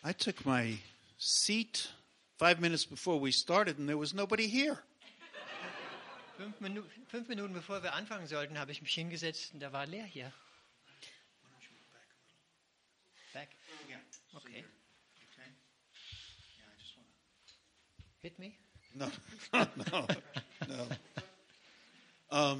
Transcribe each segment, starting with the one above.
I took my seat 5 minutes before we started and there was nobody here. 5 Minuten bevor wir anfangen sollten, habe ich mich hingesetzt und da war leer hier. Back? Yeah. Okay. Okay. Yeah, I just want to. Hit me? No, no.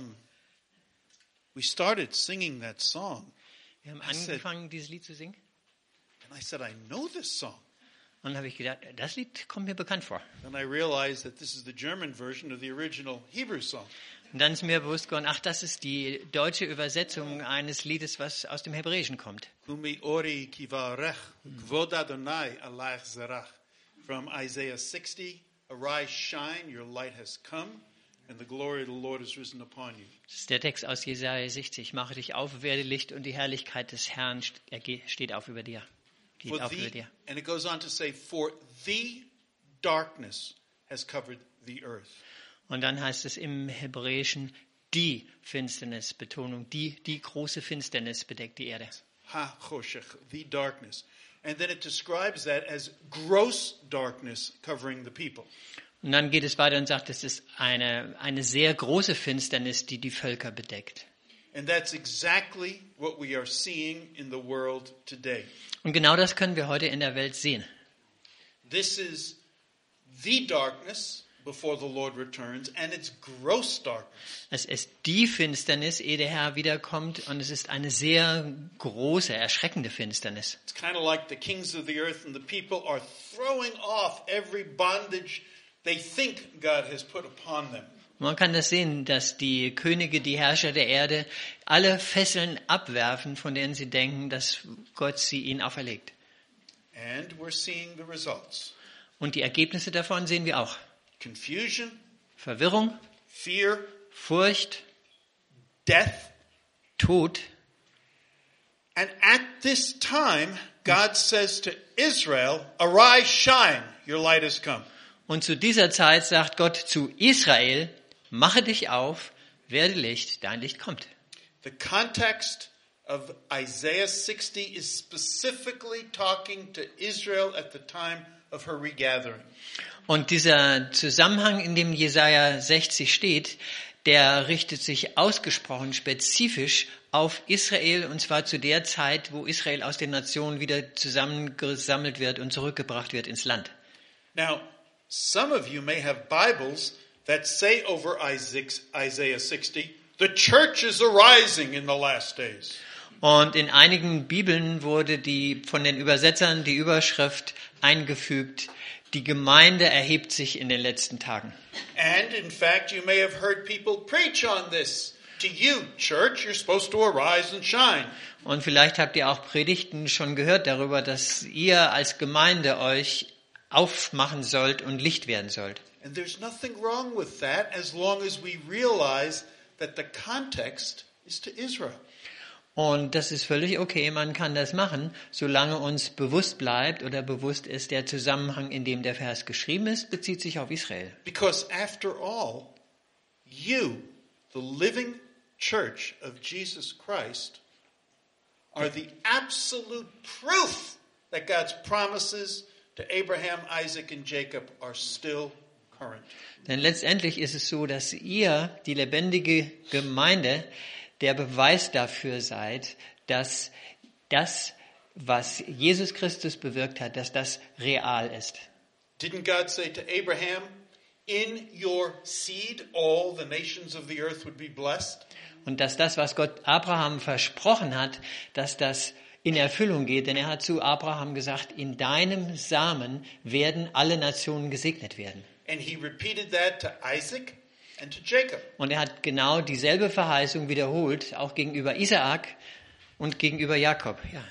We started singing that song, Wir haben I said- angefangen, dieses Lied zu singen. and I said, I know this song. Und dann habe ich gedacht, das Lied kommt mir bekannt vor. Then I realized that this is the German version of the original Hebrew song. Und dann ist mir bewusst geworden, ach, das ist die deutsche Übersetzung eines Liedes, was aus dem Hebräischen kommt. Kumi ori kivarech, kvod Adonai alach zerach. From Isaiah 60, arise, shine, your light has come, and the glory of the Lord is risen upon you. Das ist der Text aus Jesaja 60. Mache dich auf, werde Licht und die Herrlichkeit des Herrn steht auf über dir. Geht auf über dir. And it goes on to say, for the darkness has covered the earth. Und dann heißt es im Hebräischen, die Finsternis, Betonung, die große Finsternis bedeckt die Erde. Ha choshech, the darkness. And then it describes that as gross darkness covering the people. Und dann geht es weiter und sagt, es ist eine sehr große Finsternis, die die Völker bedeckt. And that's exactly what we are seeing in the world today. Und genau das können wir heute in der Welt sehen. This is the darkness before the Lord returns, and it's gross darkness. Es ist die Finsternis, ehe der Herr wiederkommt, und es ist eine sehr große, erschreckende Finsternis. It's kind of like the kings of the earth and the people are throwing off every bondage they think God has put upon them. Man kann das sehen, dass die Könige, die Herrscher der Erde, alle Fesseln abwerfen, von denen sie denken, dass Gott sie ihnen auferlegt. And we're seeing the results. Und die Ergebnisse davon sehen wir auch. Confusion, Verwirrung, fear, Furcht, death. Tod. And at this time, God says to Israel, arise, shine, your light has come. Und zu dieser Zeit sagt Gott zu Israel, mache dich auf, werde Licht, dein Licht kommt. The context of Isaiah 60 is specifically talking to Israel at the time of her regathering. Und dieser Zusammenhang, in dem Jesaja 60 steht, der richtet sich ausgesprochen spezifisch auf Israel, und zwar zu der Zeit, wo Israel aus den Nationen wieder zusammengesammelt wird und zurückgebracht wird ins Land. Now, some of you may have Bibles that say over Isaiah 60, the church is arising in the last days. Und in einigen Bibeln wurde von den Übersetzern die Überschrift eingefügt, die Gemeinde erhebt sich in den letzten Tagen. And in fact, you may have heard people preach on this. To you, church, you're supposed to arise and shine. Und vielleicht habt ihr auch Predigten schon gehört darüber, dass ihr als Gemeinde euch aufmachen sollt und Licht werden sollt. And there's nothing wrong with that as long as we realize that the context is to Israel. Und das ist völlig okay, man kann das machen, solange uns bewusst bleibt oder bewusst ist, der Zusammenhang, in dem der Vers geschrieben ist, bezieht sich auf Israel. Because after all, you, the living church of Jesus Christ, are the absolute proof that God's promises to Abraham, Isaac, and Jacob are still current. Denn letztendlich ist es so, dass ihr, die lebendige Gemeinde, der Beweis dafür seid, dass das, was Jesus Christus bewirkt hat, dass das real ist. Didn't God say to Abraham, in your seed all the nations of the earth would be blessed? Und dass das, was Gott Abraham versprochen hat, dass das in Erfüllung geht. Denn er hat zu Abraham gesagt, in deinem Samen werden alle Nationen gesegnet werden. And he repeated that to Isaac and to Jacob. Und er hat genau dieselbe Verheißung wiederholt, auch gegenüber Isaak und gegenüber Jakob. Ja,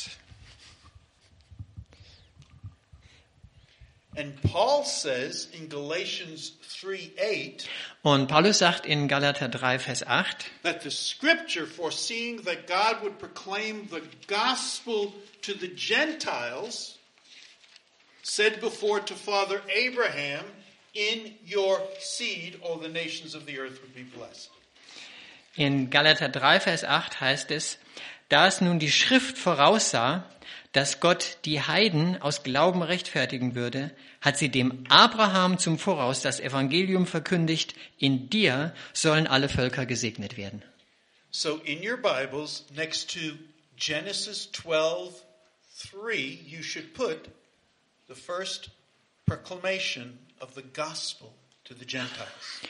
And Paul says in Galatians 3:8 und Paulus sagt in Galater 3, Vers 8, that the scripture foreseeing that God would proclaim the gospel to the Gentiles said before to Father Abraham, in your seed all the nations of the earth would be blessed. in Galater 3, Vers 8 heißt es, da es nun die Schrift voraussah, dass Gott die Heiden aus Glauben rechtfertigen würde, hat sie dem Abraham zum Voraus das Evangelium verkündigt, in dir sollen alle Völker gesegnet werden. So in your Bibles, next to Genesis 12:3, you should put the first proclamation of the gospel to the Gentiles.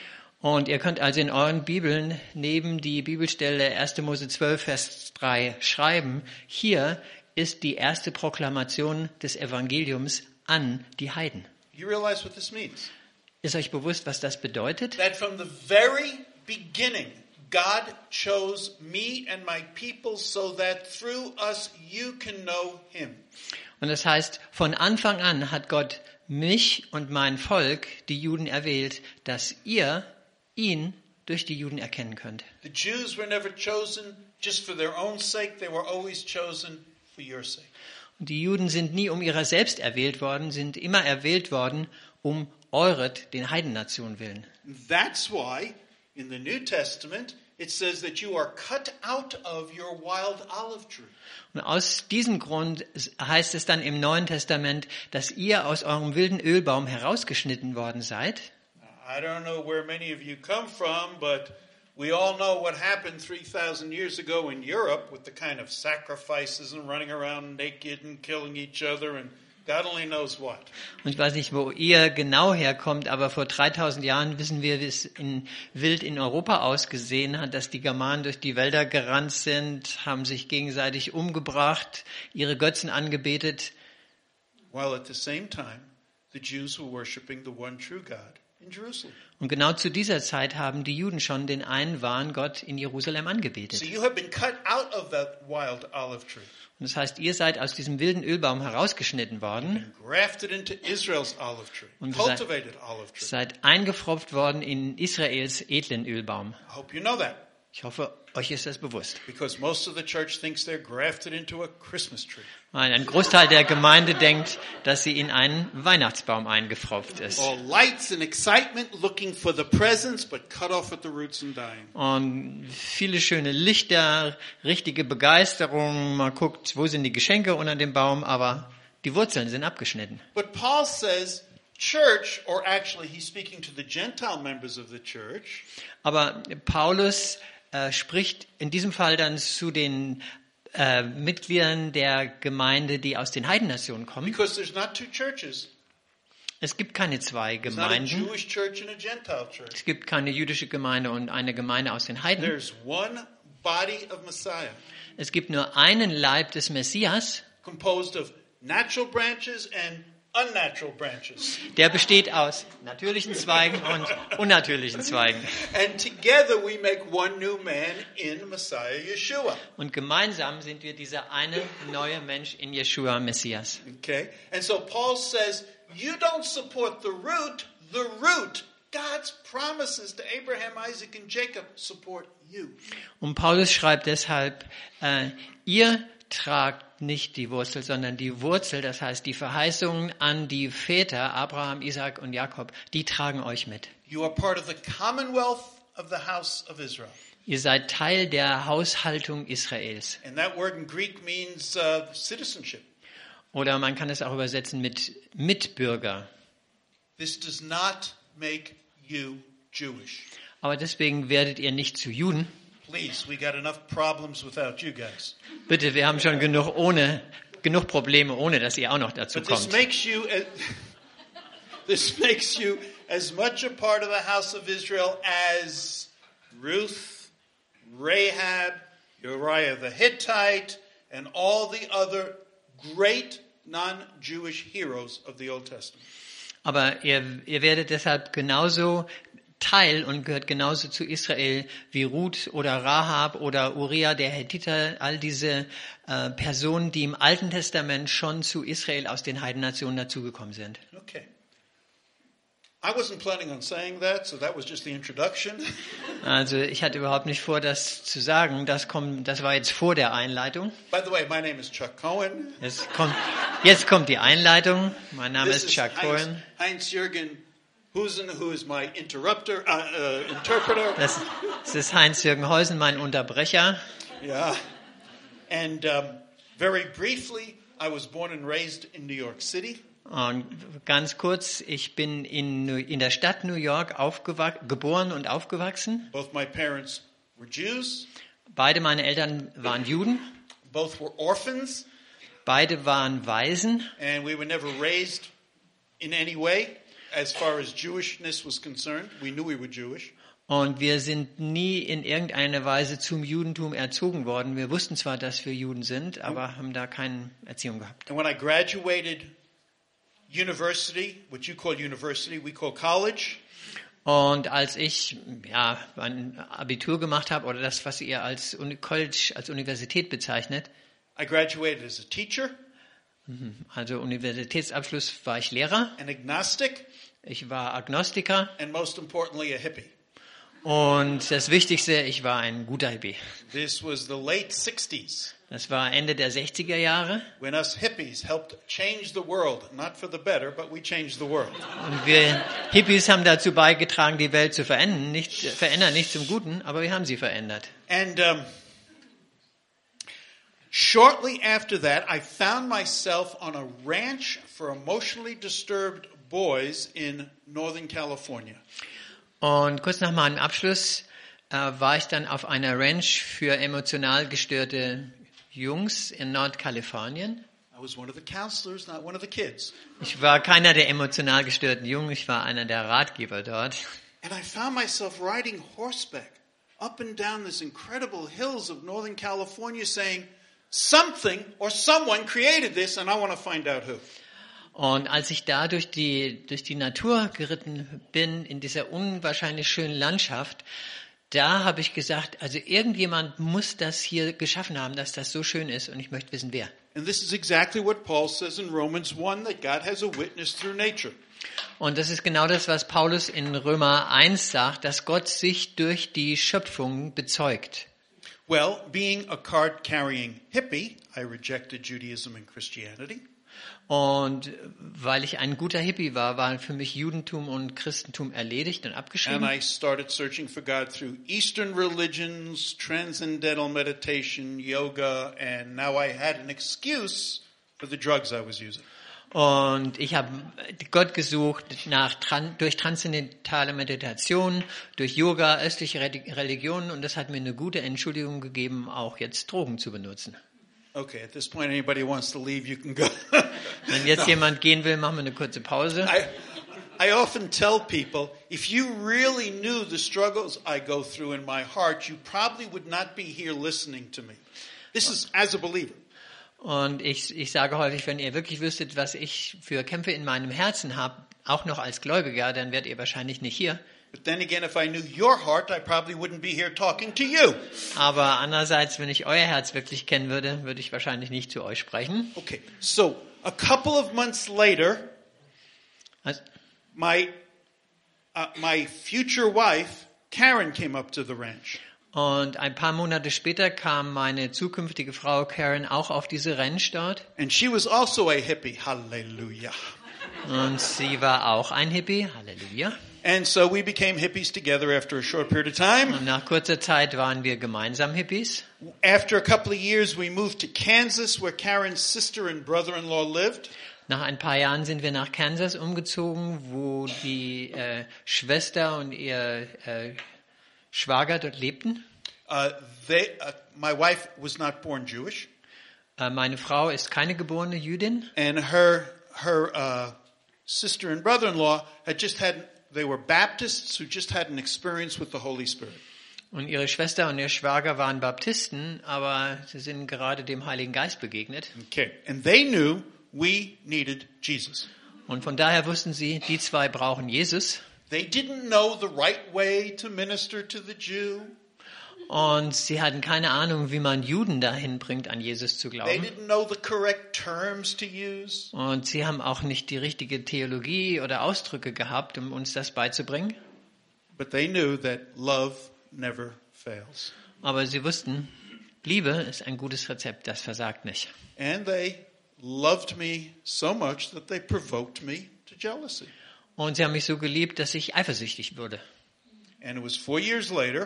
Und ihr könnt also in euren Bibeln neben die Bibelstelle 1. Mose 12, Vers 3 schreiben, hier ist die erste Proklamation des Evangeliums an die Heiden. You realize what this means? Ist euch bewusst, was das bedeutet? That from the very beginning, God chose me and my people so that through us you can know him. Und das heißt, von Anfang an hat Gott mich und mein Volk, die Juden, erwählt, dass ihr ihn durch die Juden erkennen könnt. The Jews were never chosen just for their own sake. They were always chosen for your sake. Und die Juden sind nie um ihrer selbst erwählt worden, sind immer erwählt worden, um euret, den Heidennationen willen. That's why in the New Testament it says that you are cut out of your wild olive tree. Und aus diesem Grund heißt es dann im Neuen Testament, dass ihr aus eurem wilden Ölbaum herausgeschnitten worden seid. I don't know where many of you come from, but we all know what happened 3,000 years ago in Europe with the kind of sacrifices and running around naked and killing each other and God only knows what. Und ich weiß nicht, wo ihr genau herkommt, aber vor 3000 Jahren wissen wir, wie es wild in Europa ausgesehen hat, dass die Germanen durch die Wälder gerannt sind, haben sich gegenseitig umgebracht, ihre Götzen angebetet. While at the same time, the Jews were worshiping the one true God in Jerusalem. Und genau zu dieser Zeit haben die Juden schon den einen wahren Gott in Jerusalem angebetet. So you have been cut out of that wild olive tree. Und das heißt, ihr seid aus diesem wilden Ölbaum herausgeschnitten worden, Grafted into Israel's olive tree. Und Cultivated olive tree. seid eingepfropft worden in Israels edlen Ölbaum. I hope you know that. Ich hoffe, euch ist das bewusst. Because most of the church thinks they're grafted into a Christmas tree. Weil ein Großteil der Gemeinde denkt, dass sie in einen Weihnachtsbaum eingepfropft ist. All lights and excitement, looking for the presents, but cut off at the roots and dying. Und viele schöne Lichter, richtige Begeisterung. Man guckt, wo sind die Geschenke unter dem Baum, aber die Wurzeln sind abgeschnitten. But Paul says, church, or actually he's speaking to the Gentile members of the church. Aber Paulus spricht in diesem Fall dann zu den Mitgliedern der Gemeinde, die aus den Heidennationen kommen. Because there's not two churches. Es gibt keine zwei There's not a Gemeinden. Jewish church and a Gentile church. Es gibt keine jüdische Gemeinde und eine Gemeinde aus den Heiden. There's one body of Messiah, Es gibt nur einen Leib des Messias, composed of natural branches and unnatural branches. der besteht aus natürlichen Zweigen und unnatürlichen Zweigen. And together we make one new man in Messiah Yeshua. Und gemeinsam sind wir dieser eine neue Mensch in Jeschua Messias. Okay? And so Paul says, you don't support the root, God's promises to Abraham, Isaac, and Jacob support you. Und Paulus schreibt deshalb, ihr tragt nicht die Wurzel, sondern die Wurzel, das heißt die Verheißungen an die Väter, Abraham, Isaac und Jakob, die tragen euch mit. You are part of the commonwealth of the house of Israel. Ihr seid Teil der Haushaltung Israels. And that word in Greek means citizenship. Oder man kann es auch übersetzen mit Mitbürger. This does not make you Jewish. Aber deswegen werdet ihr nicht zu Juden. Please, we got enough problems without you guys. Bitte, wir haben schon genug Probleme, ohne dass ihr auch noch dazu But this kommt. makes you as much a part of the house of Israel as Ruth, Rahab, Uriah the Hittite, and all the other great non-Jewish heroes of the Old Testament. Aber ihr werdet deshalb genauso Teil und gehört genauso zu Israel wie Ruth oder Rahab oder Uriah der Hethiter, all diese Personen, die im Alten Testament schon zu Israel aus den Heidennationen dazugekommen sind. Okay. I wasn't planning on saying that, so that was just the introduction. Also ich hatte überhaupt nicht vor, das zu sagen. Das war jetzt vor der Einleitung. By the way, my name is Chuck Cohen. Jetzt kommt die Einleitung. Mein Name This ist is Chuck Cohen. Heinz-Jürgen Husen, who is my interpreter. Das ist Heinz-Jürgen Heusen, mein Unterbrecher. Yeah. And very briefly, I was born and raised in New York City. Und ganz kurz, ich bin in der Stadt New York geboren und aufgewachsen. Both my parents were Jews. Beide meine Eltern waren Juden. Both were orphans. Beide waren Waisen. And we were never raised in any way as far as Jewishness was concerned. We knew we were Jewish. Und wir sind nie in irgendeiner Weise zum Judentum erzogen worden. Wir wussten zwar, dass wir Juden sind, aber haben da keine Erziehung gehabt. And when I graduated university, what you call university, we call college. Und als ich ein Abitur gemacht habe, oder das, was ihr als College, als Universität bezeichnet, I graduated as a teacher, also Universitätsabschluss, war ich Lehrer, an agnostic, ich war Agnostiker and most importantly a hippie. und das Wichtigste, ich war ein guter Hippie. This was the late 60s. Das war Ende der 60er Jahre When us hippies helped change the world, not for the better, but we changed the world. und wir Hippies haben dazu beigetragen, die Welt zu verändern, nicht zum Guten, aber wir haben sie verändert. And shortly after that, I found myself on a ranch for emotionally disturbed boys in Northern California. Und kurz nach meinem Abschluss war ich dann auf einer Ranch für emotional gestörte Jungs in Nordkalifornien. I was one of the counselors, not one of the kids. Ich war keiner der emotional gestörten Jungen, ich war einer der Ratgeber dort. And I found myself riding horseback up and down these incredible hills of Northern California saying, something or someone created this and I want to find out who. Und als ich da durch die Natur geritten bin, in dieser unwahrscheinlich schönen Landschaft, da habe ich gesagt, also irgendjemand muss das hier geschaffen haben, dass das so schön ist und ich möchte wissen, wer. And this is exactly what Paul says in Romans 1, that God has a witness through nature. Und das ist genau das, was Paulus in Römer 1 sagt, dass Gott sich durch die Schöpfung bezeugt. Well, being a card-carrying hippie, I rejected Judaism and Christianity. Und weil ich ein guter Hippie war, waren für mich Judentum und Christentum erledigt und abgeschrieben. And I started searching for God through Eastern religions, transcendental meditation, yoga, and now I had an excuse for the drugs I was using. Und ich habe Gott gesucht durch transzendentale Meditation, durch Yoga, östliche Religionen und das hat mir eine gute Entschuldigung gegeben, auch jetzt Drogen zu benutzen. Okay, at this point, anybody wants to leave, you can go. Wenn jetzt jemand gehen will, machen wir eine kurze Pause. I often tell people, if you really knew the struggles I go through in my heart, you probably would not be here listening to me. This is as a believer. Und ich sage häufig, wenn ihr wirklich wüsstet, was ich für Kämpfe in meinem Herzen habe, auch noch als Gläubiger, dann wärt ihr wahrscheinlich nicht hier. But then again, if I knew your heart, I probably wouldn't be here talking to you. Aber andererseits, wenn ich euer Herz wirklich kennen würde, würde ich wahrscheinlich nicht zu euch sprechen. Okay, so a couple of months later, Also, my future wife, Karen, came up to the ranch. und ein paar Monate später kam meine zukünftige Frau Karen auch auf diese Ranch dort. And she was also a hippie. Hallelujah. Und sie war auch ein Hippie. Halleluja. And so we became hippies together after a short period of time. Und nach kurzer Zeit waren wir gemeinsam Hippies. After a couple of years, we moved to Kansas, where Karen's sister and brother-in-law lived. Nach ein paar Jahren sind wir nach Kansas umgezogen, wo die Schwester und ihr Schwager dort lebten. My wife was not born Jewish. Meine Frau ist keine geborene Jüdin. And her sister and brother-in-law they were Baptists who just had an experience with the Holy Spirit. Und ihre Schwester und ihr Schwager waren Baptisten, aber sie sind gerade dem Heiligen Geist begegnet. Okay. And they knew we needed Jesus. Und von daher wussten sie, die zwei brauchen Jesus. They didn't know the right way to minister to the Jew. Und sie hatten keine Ahnung, wie man Juden dahin bringt, an Jesus zu They glauben. didn't know the correct terms to use. Und sie haben auch nicht die richtige Theologie oder Ausdrücke gehabt, um uns das beizubringen. But they knew that love never fails. Aber sie wussten, Liebe ist ein gutes Rezept, das versagt nicht. And they loved me so much that they provoked me to jealousy. Und sie haben mich so geliebt, dass ich eifersüchtig wurde. And it was 4 years later,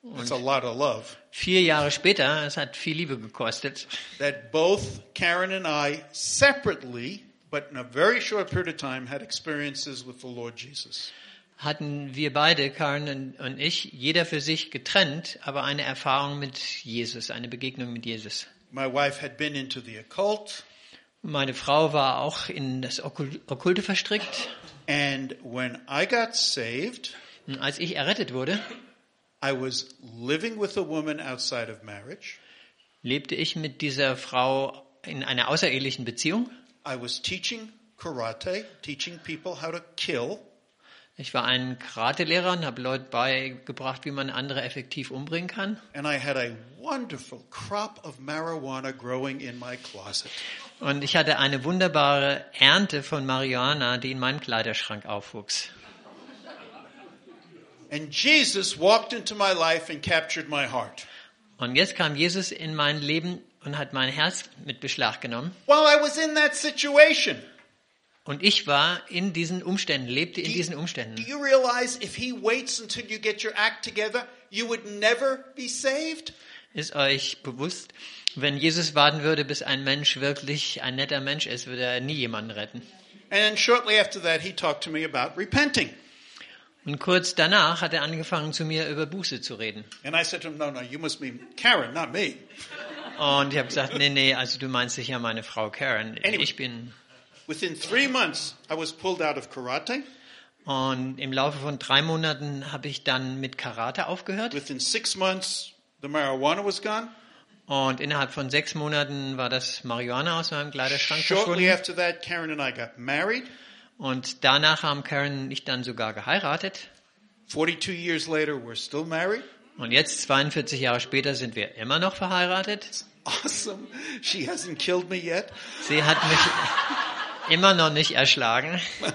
That's a lot of love. 4 Jahre später, es hat viel Liebe gekostet, That both Karen and I separately, but in a very short period of time, had experiences with the Lord Jesus. hatten wir beide, Karen und ich, jeder für sich getrennt, aber eine Erfahrung mit Jesus, eine Begegnung mit Jesus. My wife had been into the occult, Meine Frau war auch in das Okkulte verstrickt. and when I got saved, Und als ich errettet wurde, I was living with a woman outside of marriage. lebte ich mit dieser Frau in einer außerehelichen Beziehung. I was teaching karate, teaching people how to kill. Ich war ein Karatelehrer und habe Leute beigebracht, wie man andere effektiv umbringen kann. And I had a wonderful crop of marijuana growing in my closet. Und ich hatte eine wunderbare Ernte von Marihuana, die in meinem Kleiderschrank aufwuchs. And Jesus walked into my life and captured my heart. Und jetzt kam Jesus in mein Leben und hat mein Herz mit Beschlag genommen. While I was in that situation, Und ich war in diesen Umständen, lebte in Do diesen Umständen. you realize if he waits until you get your act together, you would never be saved? Ist euch bewusst, wenn Jesus warten würde, bis ein Mensch wirklich ein netter Mensch ist, würde er nie jemanden retten. And then shortly after that, he talked to me about repenting. Und kurz danach hat er angefangen, zu mir über Buße zu reden. And I said to him, no, you must mean Karen, not me. Und ich habe gesagt, nee, also du meinst sicher meine Frau Karen. Anyway. Ich bin... Within 3 months, I was pulled out of karate. Und im Laufe von 3 Monaten habe ich dann mit Karate aufgehört. Within 6 months, the marijuana was gone. Und innerhalb von 6 Monaten war das Marihuana aus meinem Kleiderschrank Shortly verschwunden. after that, Karen and I got married. Und danach haben Karen und ich dann sogar geheiratet. 42 years later, we're still married. Und jetzt, 42 Jahre später, sind wir immer noch verheiratet. Awesome. She hasn't killed me yet. Sie hat mich immer noch nicht erschlagen.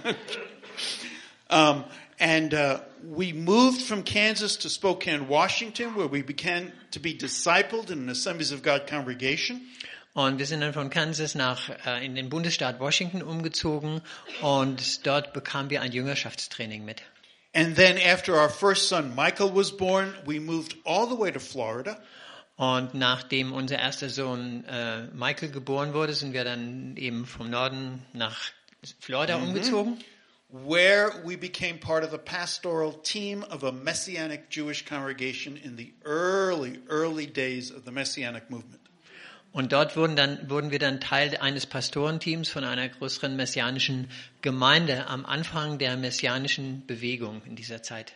We moved from Kansas to Spokane, Washington, where we began to be discipled in an Assemblies of God congregation. Und wir sind dann von Kansas in den Bundesstaat Washington umgezogen und dort bekamen wir ein Jüngerschaftstraining mit. And then after our first son Michael was born, we moved all the way to Florida. Und nachdem unser erster Sohn Michael geboren wurde, sind wir dann eben vom Norden nach Florida umgezogen. Where we became part of the pastoral team of a Messianic Jewish congregation in the early days of the Messianic movement. Und dort wurden wir dann Teil eines Pastorenteams von einer größeren messianischen Gemeinde am Anfang der messianischen Bewegung in dieser Zeit.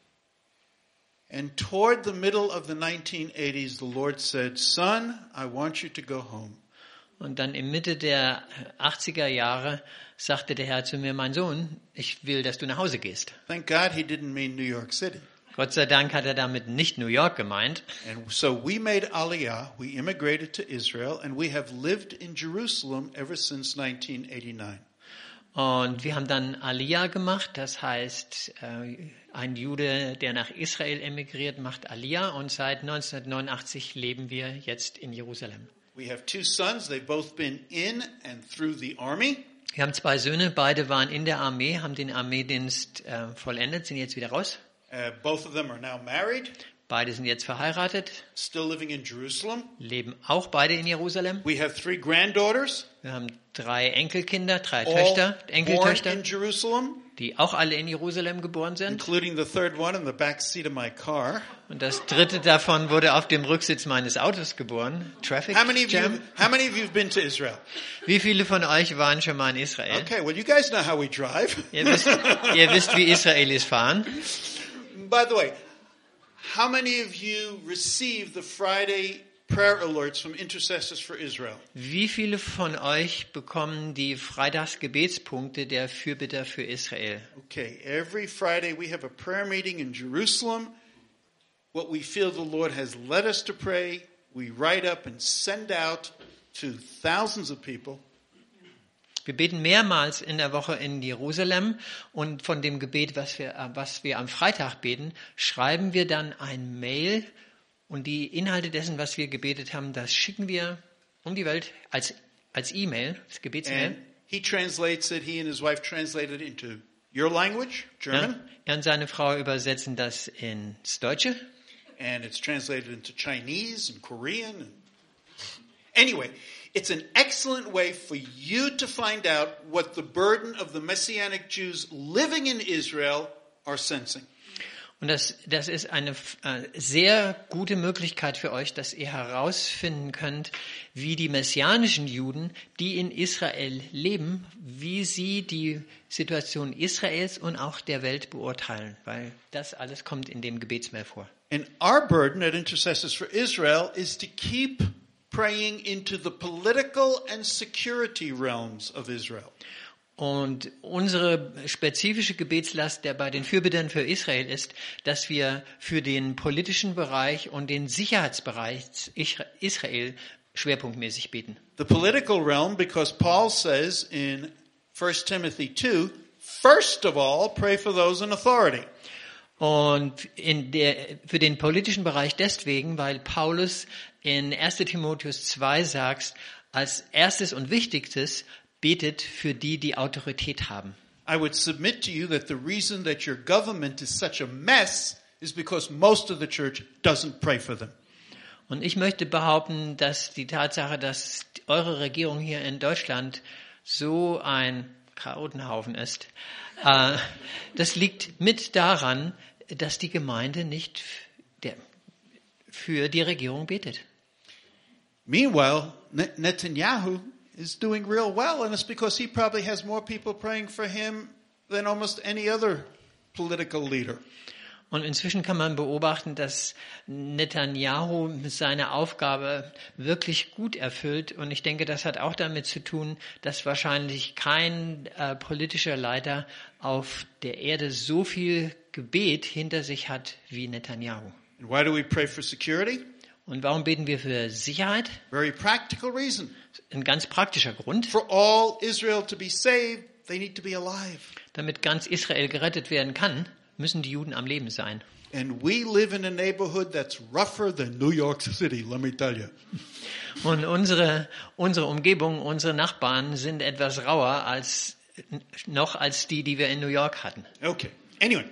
And toward the middle of the 1980s, the Lord said, "Son, I want you to go home." Und dann in Mitte der 80er Jahre sagte der Herr zu mir, mein Sohn, ich will, dass du nach Hause gehst. Thank God he didn't mean New York City. Gott sei Dank hat er damit nicht New York gemeint. And so we made Aliyah, we immigrated to Israel, and we have lived in Jerusalem ever since 1989. Und wir haben dann Aliyah gemacht, das heißt, ein Jude, der nach Israel emigriert, macht Aliyah und seit 1989 leben wir jetzt in Jerusalem. We have 2 sons, they've both been in and through the army. Wir haben 2 Söhne, beide waren in der Armee, haben den Armeedienst vollendet, sind jetzt wieder raus. Both of them are now married, Beide sind jetzt verheiratet, still living in Jerusalem. leben auch beide in Jerusalem. We have 3 granddaughters, Wir haben 3 Enkelkinder, 3 all Töchter, born Enkeltöchter, in Jerusalem, die auch alle in Jerusalem geboren sind. including the third one in the back seat of my car. Und das 3. davon wurde auf dem Rücksitz meines Autos geboren. Traffic How many of Jam. you have been to Israel? Wie viele von euch waren schon mal in Israel? Okay, well you guys know how we drive. Ihr wisst, wie Israelis fahren. By the way, how many of you receive the Friday prayer alerts from Intercessors for Israel? Wie viele von euch bekommen die Freitagsgebetspunkte der Fürbitter für Israel? Okay, every Friday we have a prayer meeting in Jerusalem. What we feel the Lord has led us to pray, we write up and send out to thousands of people. Wir beten mehrmals in der Woche in Jerusalem und von dem Gebet, was wir am Freitag beten, schreiben wir dann ein Mail und die Inhalte dessen, was wir gebetet haben, das schicken wir um die Welt als E-Mail, als Gebetsmail. And he and his wife translated it into your language, German. Ja, er und seine Frau übersetzen das ins Deutsche. and it's translated into Chinese and Korean. Anyway, it's an excellent way for you to find out what the burden of the Messianic Jews living in Israel are sensing. Und das ist eine sehr gute Möglichkeit für euch, dass ihr herausfinden könnt, wie die messianischen Juden, die in Israel leben, wie sie die Situation Israels und auch der Welt beurteilen, weil das alles kommt in dem Gebetsmail vor. And our burden at Intercessors for Israel is to keep praying into the political and security realms of Israel. Und unsere spezifische Gebetslast, der bei den Fürbittern für Israel ist, dass wir für den politischen Bereich und den Sicherheitsbereich Israel schwerpunktmäßig beten. The political realm, because Paul says in 1 Timothy 2, first of all, pray for those in authority. Und für den politischen Bereich deswegen, weil Paulus in 1. Timotheus 2 sagt, als erstes und wichtigstes, betet für die, die Autorität haben. I would submit to you that the reason that your government is such a mess is because most of the church doesn't pray for them. Und ich möchte behaupten, dass die Tatsache, dass eure Regierung hier in Deutschland so ein Chaotenhaufen ist, das liegt mit daran, dass die Gemeinde nicht für die Regierung betet. Meanwhile, Netanyahu is doing real well, and it's because he probably has more people praying for him than almost any other political leader. Und inzwischen kann man beobachten, dass Netanyahu seine Aufgabe wirklich gut erfüllt. Und ich denke, das hat auch damit zu tun, dass wahrscheinlich kein politischer Leiter auf der Erde so viel Gebet hinter sich hat wie Netanyahu. And why do we pray for security? Und warum beten wir für Sicherheit? Very practical reason. Ein ganz praktischer Grund. For all Israel to be saved, they need to be alive. Damit ganz Israel gerettet werden kann, müssen die Juden am Leben sein. And we live in a neighborhood that's rougher than New York City, let me tell you. Und unsere Umgebung, unsere Nachbarn sind etwas rauer als die wir in New York hatten. Okay. Anyway,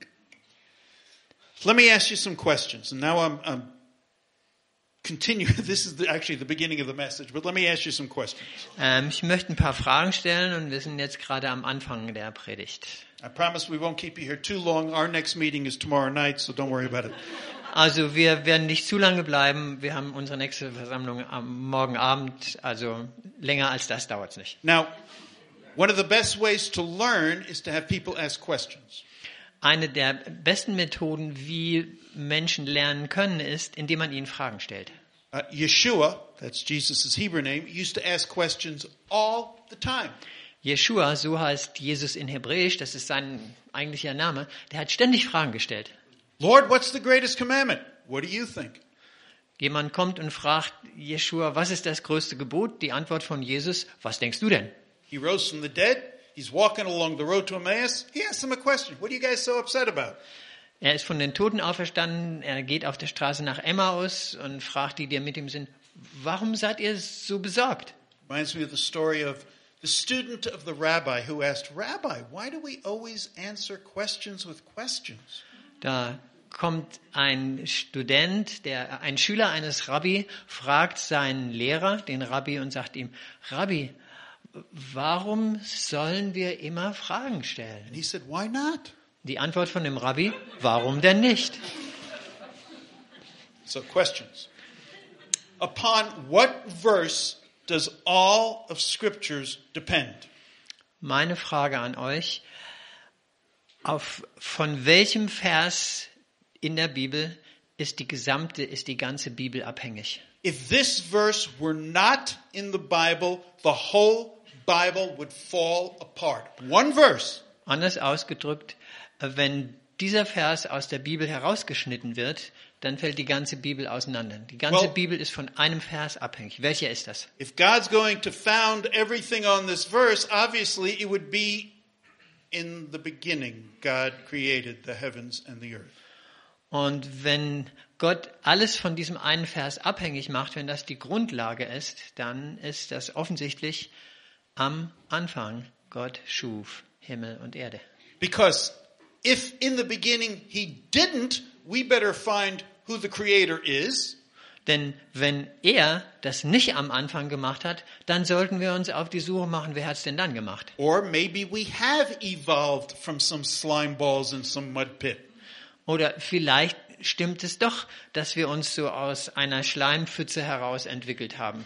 let me ask you some questions. And now I'm continue. This is actually the beginning of the message, but let me ask you some questions. Ich möchte ein paar Fragen stellen und wir sind jetzt gerade am Anfang der Predigt. I promise we won't keep you here too long. Our next meeting is tomorrow night, so don't worry about it. Also wir werden nicht zu lange bleiben. Wir haben unsere nächste Versammlung am Morgen Abend. Also länger als das dauert's nicht. Now, one of the best ways to learn is to have people ask questions. Eine der besten Methoden, wie Menschen lernen können, ist, indem man ihnen Fragen stellt. Yeshua, that's Jesus' Hebrew name, used to ask questions all the time. Jeshua, so heißt Jesus in Hebräisch, das ist sein eigentlicher Name, der hat ständig Fragen gestellt. Lord, what's the greatest commandment? What do you think? Jemand kommt und fragt Jeshua, was ist das größte Gebot? Die Antwort von Jesus, was denkst du denn? He rose from the dead. He's walking along the road to Emmaus. He asked him a question. What are you guys so upset about? Er ist von den Toten auferstanden, er geht auf der Straße nach Emmaus und fragt die mit ihm sind, warum seid ihr so besorgt? Reminds me of the story of the student of the rabbi who asked, Rabbi, why do we always answer questions with questions? Da kommt ein Schüler eines Rabbi, fragt seinen Lehrer, den Rabbi, und sagt ihm, Rabbi, warum sollen wir immer Fragen stellen? And he said, why not? Die Antwort von dem Rabbi, warum denn nicht? So questions. Upon what verse does all of scriptures depend? Meine Frage an euch, von welchem Vers in der Bibel ist die ganze Bibel abhängig? If this verse were not in the Bible, the whole Bible would fall apart. One verse. Anders ausgedrückt, wenn dieser Vers aus der Bibel herausgeschnitten wird, dann fällt die ganze Bibel auseinander. Die ganze Bibel ist von einem Vers abhängig. Welcher ist das? If God's going to found everything on this verse, obviously it would be in the beginning God created the heavens and the earth. Und wenn Gott alles von diesem einen Vers abhängig macht, wenn das die Grundlage ist, dann ist das offensichtlich am Anfang Gott schuf Himmel und Erde. Because if in the beginning he didn't, we better find who the creator is, Denn wenn er das nicht am Anfang gemacht hat, dann sollten wir uns auf die Suche machen, wer hat es denn dann gemacht? or maybe we have evolved from some slime balls in some mud pit. Oder vielleicht stimmt es doch, dass wir uns so aus einer Schleimpfütze heraus entwickelt haben.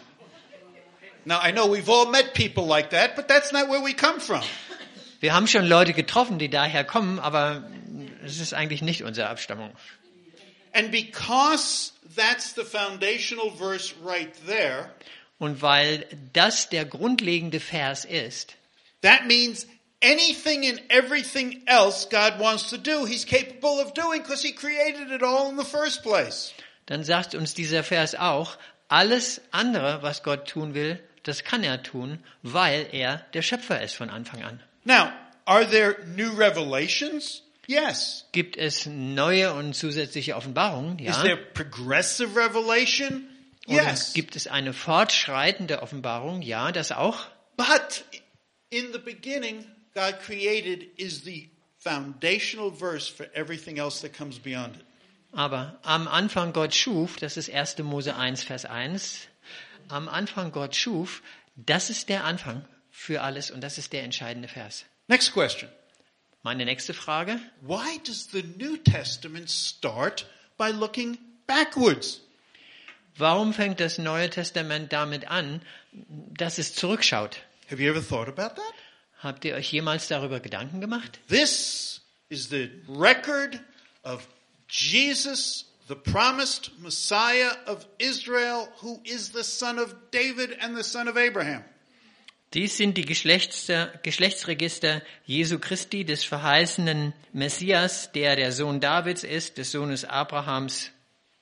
Now, I know we've all met people like that, but that's not where we come from. Wir haben schon Leute getroffen, die daher kommen, aber es ist eigentlich nicht unsere Abstammung. And because that's the foundational verse right there, Und weil das der grundlegende Vers ist, that means anything and everything else God wants to do, he's capable of doing because he created it all in the first place. dann sagt uns dieser Vers auch, alles andere, was Gott tun will, das kann er tun, weil er der Schöpfer ist von Anfang an. Now, are there new revelations? Yes. Gibt es neue und zusätzliche Offenbarungen? Is Ja. there progressive revelation? Oder Yes. gibt es eine fortschreitende Offenbarung? Ja, das auch. But in the beginning, God created is the foundational verse for everything else that comes beyond it. Aber am Anfang Gott schuf, das ist 1. Mose 1, Vers 1, am Anfang Gott schuf, das ist der Anfang für alles und das ist der entscheidende Vers. Next question. Meine nächste Frage, Why does the New Testament start by looking backwards? warum fängt das Neue Testament damit an, dass es zurückschaut? Have you ever thought about that? Habt ihr euch jemals darüber Gedanken gemacht? This is the record of Jesus, the promised Messiah of Israel, who is the son of David and the son of Abraham. Dies sind die Geschlechtsregister Jesu Christi, des verheißenen Messias, der Sohn Davids ist, des Sohnes Abrahams.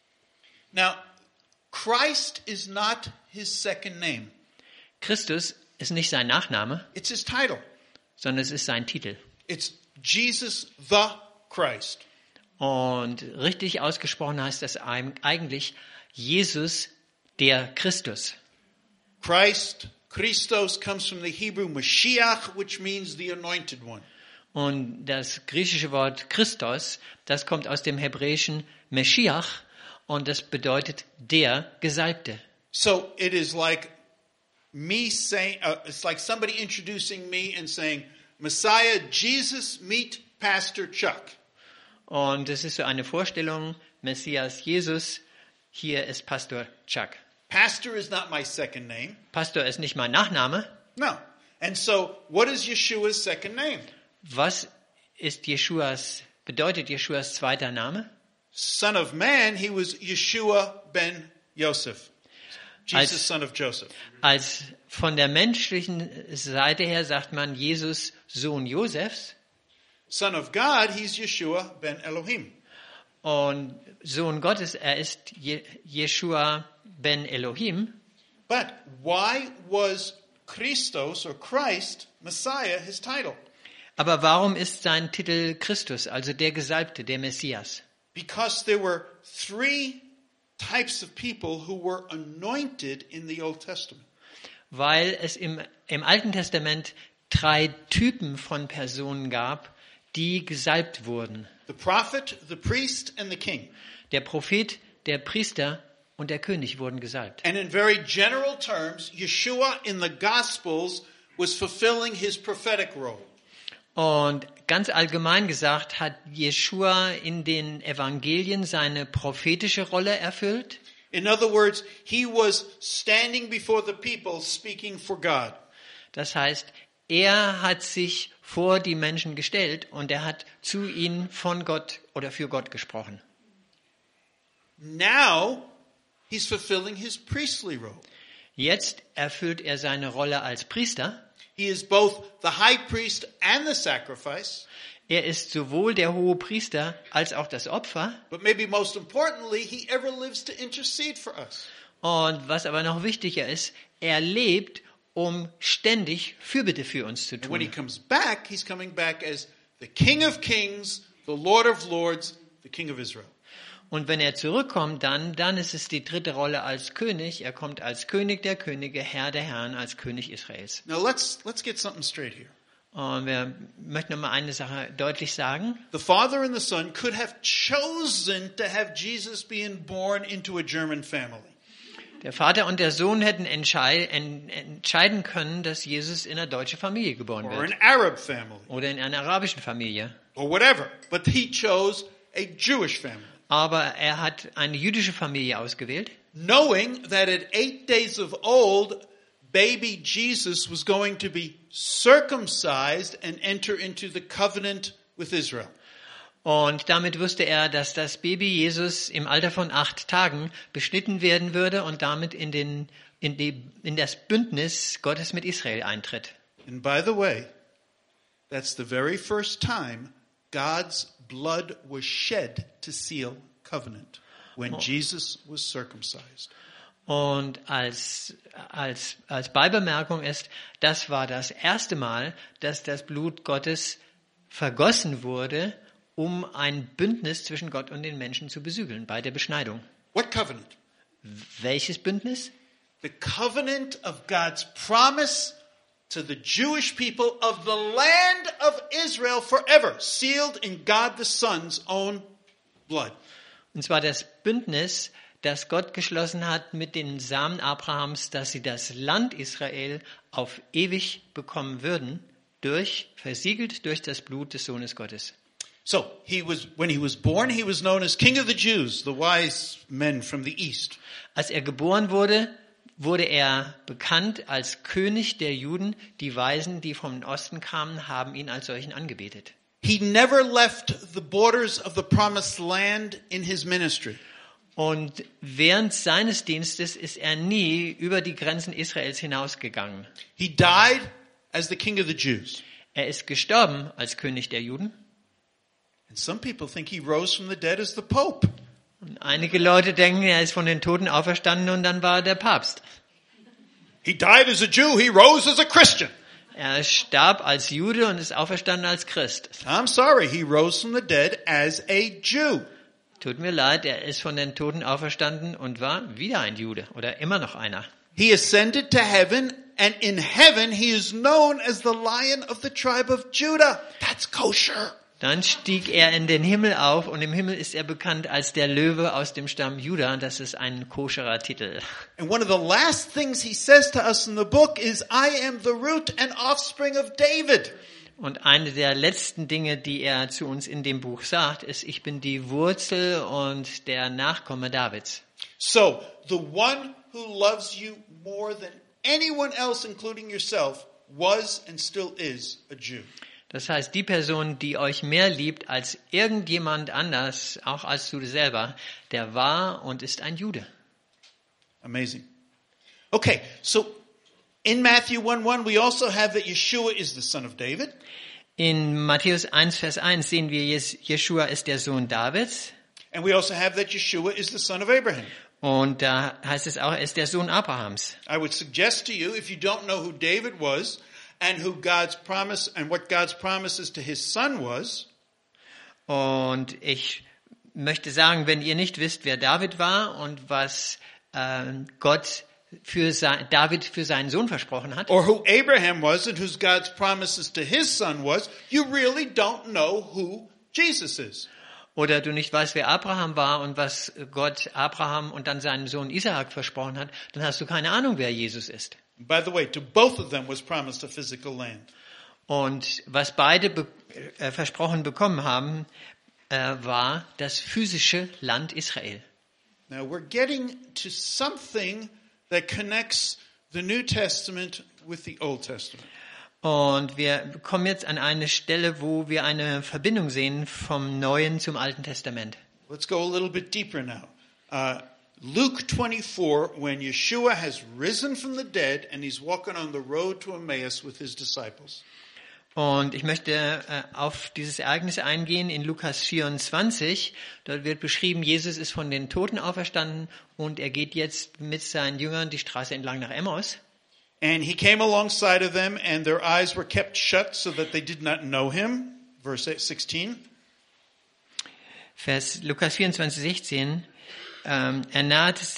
Now, Christ is not his second name. Christus ist nicht sein Nachname, It's his title. sondern es ist sein Titel. It's Jesus the Christ. Und richtig ausgesprochen heißt das eigentlich Jesus der Christus. Christos comes from the Hebrew Mashiach, which means the anointed one. Und das griechische Wort Christos, das kommt aus dem hebräischen Meschiach und das bedeutet der Gesalbte. So it is like me saying, it's like somebody introducing me and saying, Messiah Jesus, meet Pastor Chuck. Und es ist so eine Vorstellung, Messias Jesus, hier ist Pastor Chuck. Pastor is not my second name. Pastor ist nicht mein Nachname. No. And so what is Yeshua's second name? Was ist bedeutet Jeschuas zweiter Name? Son of man, he was Yeshua ben Yosef. Jesus, Als- son of Joseph. Als von der menschlichen Seite her sagt man Jesus, Sohn Josefs. Son of God, he's Yeshua ben Elohim. Und Sohn Gottes, er ist Jeshua ben Elohim. But why was Christos or Christ, Messiah, his title? Aber warum ist sein Titel Christus, also der Gesalbte, der Messias? Because there were three types of people who were anointed in the Old Testament. Weil es im Alten Testament 3 Typen von Personen gab, die gesalbt wurden. The prophet, the priest, and the king. Der Prophet, der Priester und der König wurden gesalbt. And in very general terms, Yeshua in the Gospels was fulfilling his prophetic role. Und ganz allgemein gesagt hat Jeschua in den Evangelien seine prophetische Rolle erfüllt. In other words, he was standing before the people speaking for God. Das heißt, er hat sich vor die Menschen gestellt und er hat zu ihnen von Gott oder für Gott gesprochen. Now, he's fulfilling his priestly role. Jetzt erfüllt er seine Rolle als Priester. He is both the high priest and the sacrifice, Er ist sowohl der hohe Priester als auch das Opfer. but maybe most importantly, he ever lives to intercede for us. Und was aber noch wichtiger ist, er lebt, um ständig Fürbitte für uns zu And when he tun. comes back, he's coming back as the King of Kings, the Lord of Lords, the King of Israel. Und wenn er zurückkommt, dann ist es die dritte Rolle als König. Er kommt als König der Könige, Herr der Herren, als König Israels. Now let's get something straight here. Und wir möchten noch mal eine Sache deutlich sagen. The Father and the Son could have chosen to have Jesus being born into a German family. Der Vater und der Sohn hätten entscheiden können, dass Jesus in einer deutschen Familie geboren Or wird. an Arab family. Oder in einer arabischen Familie. Or whatever. But he chose a Jewish family. Aber er hat eine jüdische Familie ausgewählt. Knowing that at 8 days of old, baby Jesus was going to be circumcised and enter into the covenant with Israel. Und damit wusste er, dass das Baby Jesus im Alter von 8 Tagen beschnitten werden würde und damit in das Bündnis Gottes mit Israel eintritt. And by the way, that's the very first time God's blood was shed to seal covenant, when Jesus was circumcised. Und als Beibemerkung ist, das war das erste Mal, dass das Blut Gottes vergossen wurde, um ein Bündnis zwischen Gott und den Menschen zu besiegeln bei der Beschneidung. What covenant? Welches Bündnis? The covenant of God's promise to the Jewish people of the land of Israel forever, sealed in God the Son's own blood. Und zwar das Bündnis, das Gott geschlossen hat mit den Samen Abrahams, dass sie das Land Israel auf ewig bekommen würden, versiegelt durch das Blut des Sohnes Gottes. So, when he was born, he was known as King of the Jews, the wise men from the east. Als er geboren wurde, wurde er bekannt als König der Juden. Die Weisen, die vom Osten kamen, haben ihn als solchen angebetet. He never left the borders of the promised land in his ministry. Und während seines Dienstes ist er nie über die Grenzen Israels hinausgegangen. He died as the King of the Jews. Er ist gestorben als König der Juden. And some people think he rose from the dead as the Pope. Und einige Leute denken, er ist von den Toten auferstanden und dann war er der Papst. He died as a Jew, he rose as a Christian. Er starb als Jude und ist auferstanden als Christ. I'm sorry, he rose from the dead as a Jew. Tut mir leid, er ist von den Toten auferstanden und war wieder ein Jude oder immer noch einer. He ascended to heaven, and in heaven he is known as the Lion of the tribe of Judah. That's kosher. Dann stieg er in den Himmel auf und im Himmel ist er bekannt als der Löwe aus dem Stamm Juda. Das ist ein koscherer Titel. And one of the last things he says to us in the book is, I am the root and offspring of David. Und eine der letzten Dinge, die er zu uns in dem Buch sagt, ist, ich bin die Wurzel und der Nachkomme Davids. So, the one who loves you more than anyone else, including yourself, was and still is a Jew. Das heißt, die Person, die euch mehr liebt als irgendjemand anders, auch als du selber, der war und ist ein Jude. Amazing. Okay, so in Matthew 1:1 we also have that Yeshua is the son of David. In Matthäus 1, Vers 1 sehen wir, Jeschua ist der Sohn Davids. And we also have that Yeshua is the son of Abraham. Und da heißt es auch, er ist der Sohn Abrahams. I would suggest to you, if you don't know who David was, and who God's promise and what God's promises to his son was. Und ich möchte sagen, wenn ihr nicht wisst, wer David war und was Gott David für seinen Sohn versprochen hat, Or who Abraham was and whose God's promises to his son was, you really don't know who Jesus is. oder du nicht weißt, wer Abraham war und was Gott Abraham und dann seinem Sohn Isaak versprochen hat, dann hast du keine Ahnung, wer Jesus ist. By the way, to both of them was promised a physical land. Und was beide versprochen bekommen haben, war das physische Land Israel. Now we're getting to something that connects the New Testament with the Old Testament. Und wir kommen jetzt an eine Stelle, wo wir eine Verbindung sehen vom Neuen zum Alten Testament. Let's go a little bit deeper now. Luke 24, when Yeshua has risen from the dead and he's walking on the road to Emmaus with his disciples. Und ich möchte auf dieses Ereignis eingehen in Lukas 24. Dort wird beschrieben, Jesus ist von den Toten auferstanden und er geht jetzt mit seinen Jüngern die Straße entlang nach Emmaus. And he came alongside of them, and their eyes were kept shut so that they did not know him. Verse 16. Lukas 24, 16.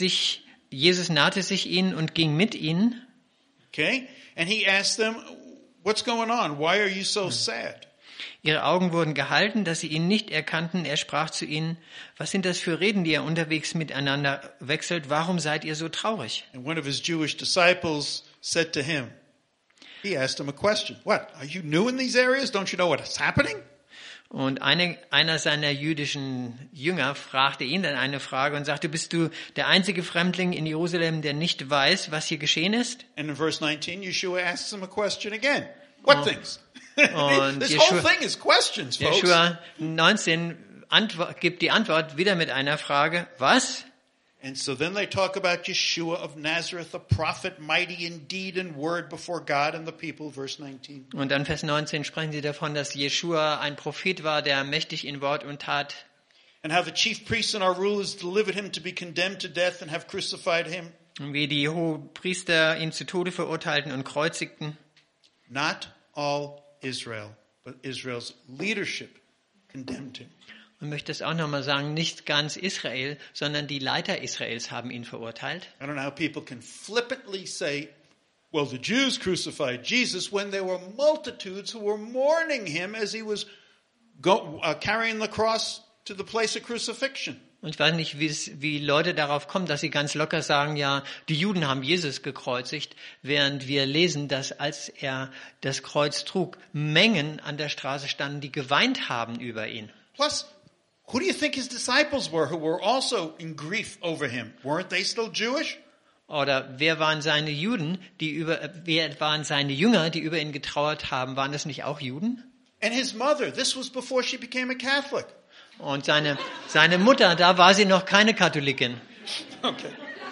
Jesus nahte sich ihnen und ging mit ihnen. Okay? And he asked them, what's going on? Why are you so sad? Ihre Augen wurden gehalten, dass sie ihn nicht erkannten. Er sprach zu ihnen, was sind das für Reden, die ihr unterwegs miteinander wechselt? Warum seid ihr so traurig? And one of his Jewish disciples said to him, he asked him a question. What? Are you new in these areas? Don't you know what's happening? Und einer seiner jüdischen Jünger fragte ihn dann eine Frage und sagte, bist du der einzige Fremdling in Jerusalem, der nicht weiß, was hier geschehen ist? And in verse 19, Yeshua asks him a question again. What things? Und This whole thing is questions, folks. Jeschua 19 gibt die Antwort wieder mit einer Frage, was? And so then they talk about Yeshua of Nazareth, a prophet, mighty in deed and word before God and the people, verse 19. Und dann Vers 19 sprechen sie davon, dass Jeschua ein Prophet war, der mächtig in Wort und Tat. And how the chief priests and our rulers delivered him to be condemned to death and have crucified him. Und wie die Hohepriester ihn zu Tode verurteilten und kreuzigten. Not all Israel, but Israel's leadership condemned him. Und möchte es auch nochmal sagen, nicht ganz Israel, sondern die Leiter Israels haben ihn verurteilt. I don't know how people can flippantly say, well, the Jews crucified Jesus when there were multitudes who were mourning him as he was carrying the cross to the place of crucifixion. Und ich weiß nicht, wie Leute darauf kommen, dass sie ganz locker sagen, ja, die Juden haben Jesus gekreuzigt, während wir lesen, dass als er das Kreuz trug, Mengen an der Straße standen, die geweint haben über ihn. Plus, who do you think his disciples were who were also in grief over him? Weren't they still Jewish? Oder wer waren seine Jünger, die über ihn getrauert haben? Waren das nicht auch Juden? And his mother, this was before she became a Catholic. Und seine Mutter, da war sie noch keine Katholikin. Okay.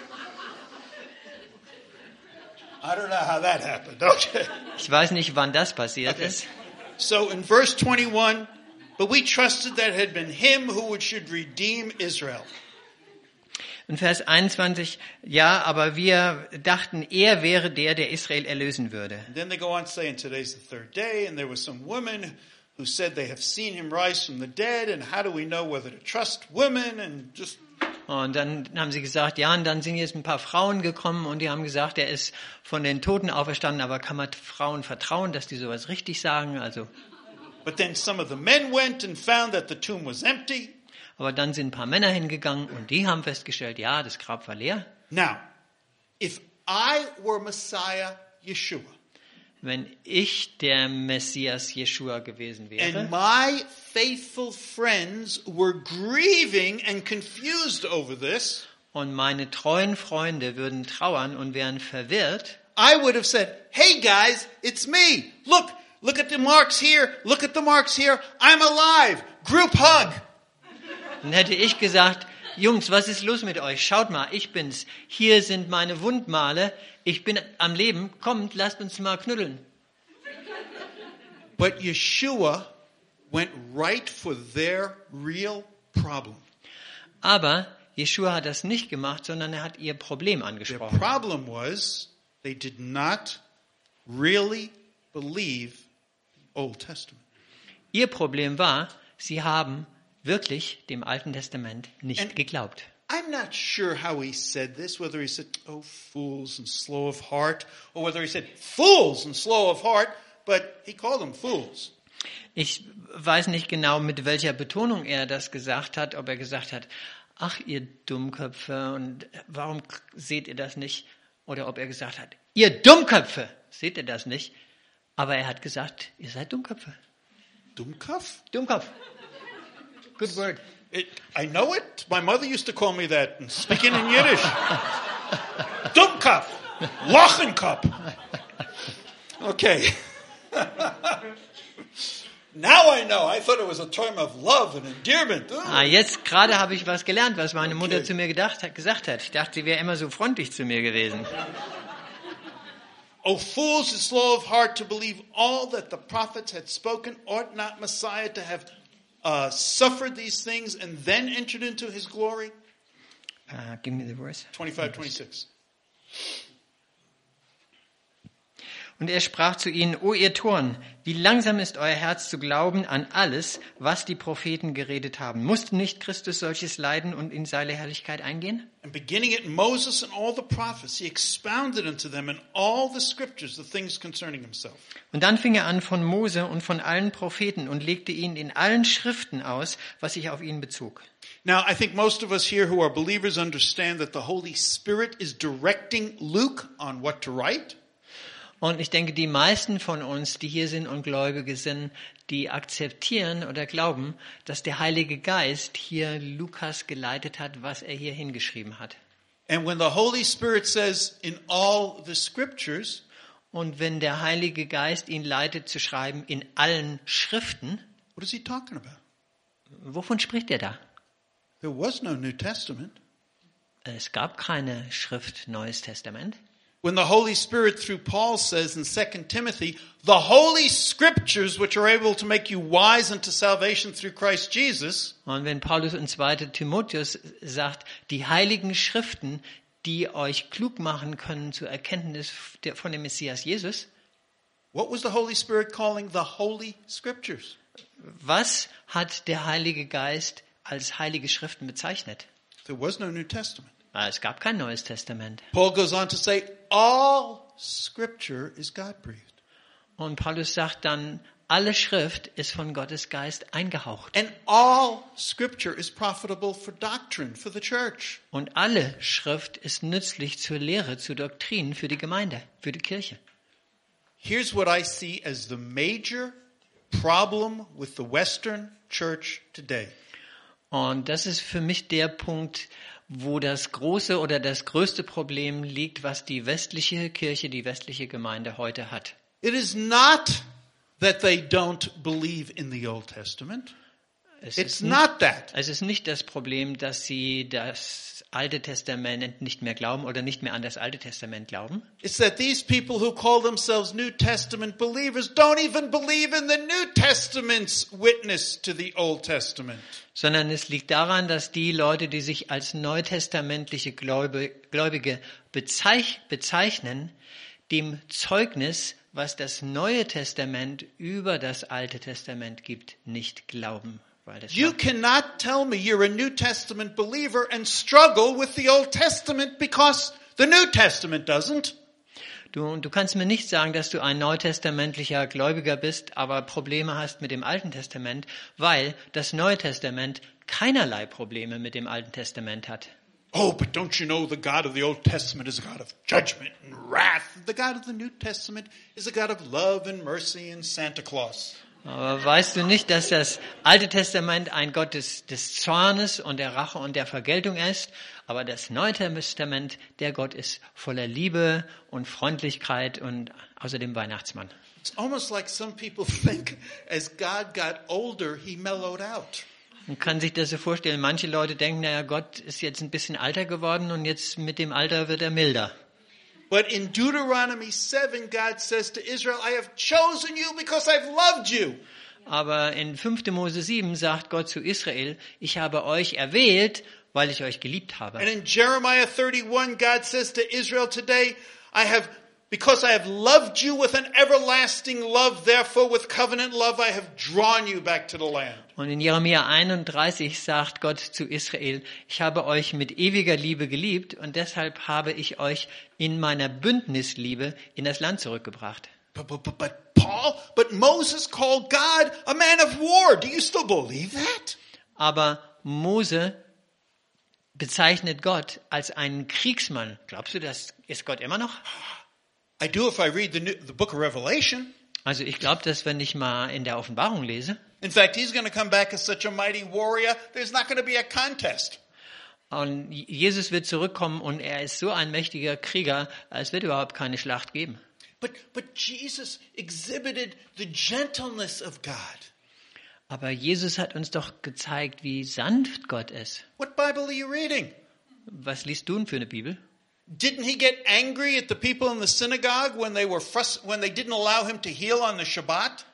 I don't know how that happened. Okay. Ich weiß nicht, wann das passiert ist. So in verse 21, but we trusted that it had been him who should redeem Israel. In Vers 21, ja, aber wir dachten, er wäre der Israel erlösen würde. And then they go on saying, today's the third day, and there was some woman who said they have seen him rise from the dead, and how do we know whether to trust women? And just. Und dann haben sie gesagt, ja, und dann sind jetzt ein paar Frauen gekommen und die haben gesagt, er ist von den Toten auferstanden, aber kann man Frauen vertrauen, dass die sowas richtig sagen? Also. But then some of the men went and found that the tomb was empty. Aber dann sind ein paar Männer hingegangen und die haben festgestellt, ja, das Grab war leer. Now, if I were Messiah Yeshua, wenn ich der Messias Jeschua gewesen wäre, and my faithful friends were grieving and confused over this, und meine treuen Freunde würden trauern und wären verwirrt, I would have said, hey guys, it's me. Look at the marks here. Look at the marks here. I'm alive. Group hug. dann hätte ich gesagt, Jungs, was ist los mit euch? Schaut mal, ich bin's. Hier sind meine Wundmale. Ich bin am Leben. Kommt, lasst uns mal knuddeln. But Yeshua went right for their real problem. Aber Jeschua hat das nicht gemacht, sondern er hat ihr Problem Their angesprochen. problem was they did not really believe the Old Testament. Ihr Problem war, sie haben wirklich dem Alten Testament nicht geglaubt. I'm not sure how he said this, whether he said, oh, fools and slow of heart, or whether he said, fools and slow of heart, but he called them fools. Ich weiß nicht genau, mit welcher Betonung er das gesagt hat, ob er gesagt hat, ach, ihr Dummköpfe, und warum seht ihr das nicht? Oder ob er gesagt hat, ihr Dummköpfe, seht ihr das nicht? Aber er hat gesagt, ihr seid Dummköpfe. Dummkopf? Dummkopf. Good word. I know it. My mother used to call me that, and speaking in Yiddish. Dummkopf. Lochenkopf. Okay. Now I know. I thought it was a term of love and endearment. Jetzt gerade habe ich was gelernt, was meine Mutter zu mir gesagt hat. Ich dachte, sie wäre immer so freundlich zu mir gewesen. O fools and slow of heart to believe all that the prophets had spoken, ought not Messiah to have suffered these things and then entered into his glory? Give me the verse. 25, 26. Und er sprach zu ihnen, O ihr Toren, wie langsam ist euer Herz zu glauben an alles, was die Propheten geredet haben. Musste nicht Christus solches leiden und in seine Herrlichkeit eingehen? And beginning at Moses and all the prophets, he expounded unto them in all the scriptures the things concerning himself. Und dann fing er an von Mose und von allen Propheten und legte ihnen in allen Schriften aus, was sich auf ihn bezog. Now, I think most of us here who are believers understand that the Holy Spirit is directing Luke on what to write. Und ich denke, die meisten von uns, die hier sind und Gläubige sind, die akzeptieren oder glauben, dass der Heilige Geist hier Lukas geleitet hat, was er hier hingeschrieben hat. And when the Holy Spirit says in all the scriptures, Und wenn der Heilige Geist ihn leitet zu schreiben in allen Schriften, what is he talking about? wovon spricht er da? There was no New Testament. Es gab keine Schrift Neues Testament. When the Holy Spirit through Paul says in 2 Timothy, the holy scriptures which are able to make you wise unto salvation through Christ Jesus, Und wenn Paulus in 2. Timotheus sagt, die heiligen Schriften, die euch klug machen können zur Erkenntnis von dem Messias Jesus, what was the Holy Spirit calling the holy scriptures? was hat der Heilige Geist als heilige Schriften bezeichnet? There was no New Testament. Es gab kein Neues Testament. Paul goes on to say, all scripture is God-breathed. Und Paulus sagt dann, alle Schrift ist von Gottes Geist eingehaucht. And all scripture is profitable for doctrine, for the church. Und alle Schrift ist nützlich zur Lehre, zur Doktrin, für die Gemeinde, für die Kirche. Here's what I see as the major problem with the Western church today. Und das ist für mich der Punkt, wo das große oder das größte Problem liegt, was die westliche Kirche, die westliche Gemeinde heute hat. It is not that they don't believe in the Old Testament. It's not that. Es ist nicht das Problem, dass sie das Alte Testament nicht mehr glauben oder nicht mehr an das Alte Testament glauben. It's that these people who call themselves New Testament believers don't even believe in the New Testament's witness to the Old Testament. Sondern es liegt daran, dass die Leute, die sich als neutestamentliche Gläubige bezeichnen, dem Zeugnis, was das Neue Testament über das Alte Testament gibt, nicht glauben. You cannot tell me you're a New Testament believer and struggle with the Old Testament because the New Testament doesn't. Du kannst mir nicht sagen, dass du ein neutestamentlicher Gläubiger bist, aber Probleme hast mit dem Alten Testament, weil das Neue Testament keinerlei Probleme mit dem Alten Testament hat. Oh, but don't you know the God of the Old Testament is a God of judgment and wrath. The God of the New Testament is a God of love and mercy and Santa Claus. Aber weißt du nicht, dass das Alte Testament ein Gott des Zornes und der Rache und der Vergeltung ist, aber das Neue Testament, der Gott ist voller Liebe und Freundlichkeit und außerdem Weihnachtsmann. It's almost like some people think as God got older, he mellowed out. Man kann sich das so vorstellen, manche Leute denken, naja, Gott ist jetzt ein bisschen alter geworden und jetzt mit dem Alter wird er milder. But in Deuteronomy 7, God says to Israel, I have chosen you because I've loved you. Aber in 5. Mose 7 sagt Gott zu Israel, ich habe euch erwählt, weil ich euch geliebt habe. And in Jeremiah 31, God says to Israel today, because I have loved you with an everlasting love, therefore with covenant love I have drawn you back to the land. Und in Jeremia 31 sagt Gott zu Israel, ich habe euch mit ewiger Liebe geliebt und deshalb habe ich euch in meiner Bündnisliebe in das Land zurückgebracht. But Moses called God a man of war. Do you still believe that? Aber Mose bezeichnet Gott als einen Kriegsmann. Glaubst du, das ist Gott immer noch? I do if I read the book of Revelation. Also ich glaube, dass wenn ich mal in der Offenbarung lese. In fact, he's going to come back as such a mighty warrior. There's not going to be a contest. Und Jesus wird zurückkommen und er ist so ein mächtiger Krieger, es wird überhaupt keine Schlacht geben. But Jesus exhibited the gentleness of God. Aber Jesus hat uns doch gezeigt, wie sanft Gott ist. What Bible are you reading? Was liest du denn für eine Bibel? Didn't he get angry at the people in the synagogue when they didn't allow him to heal on the Shabbat?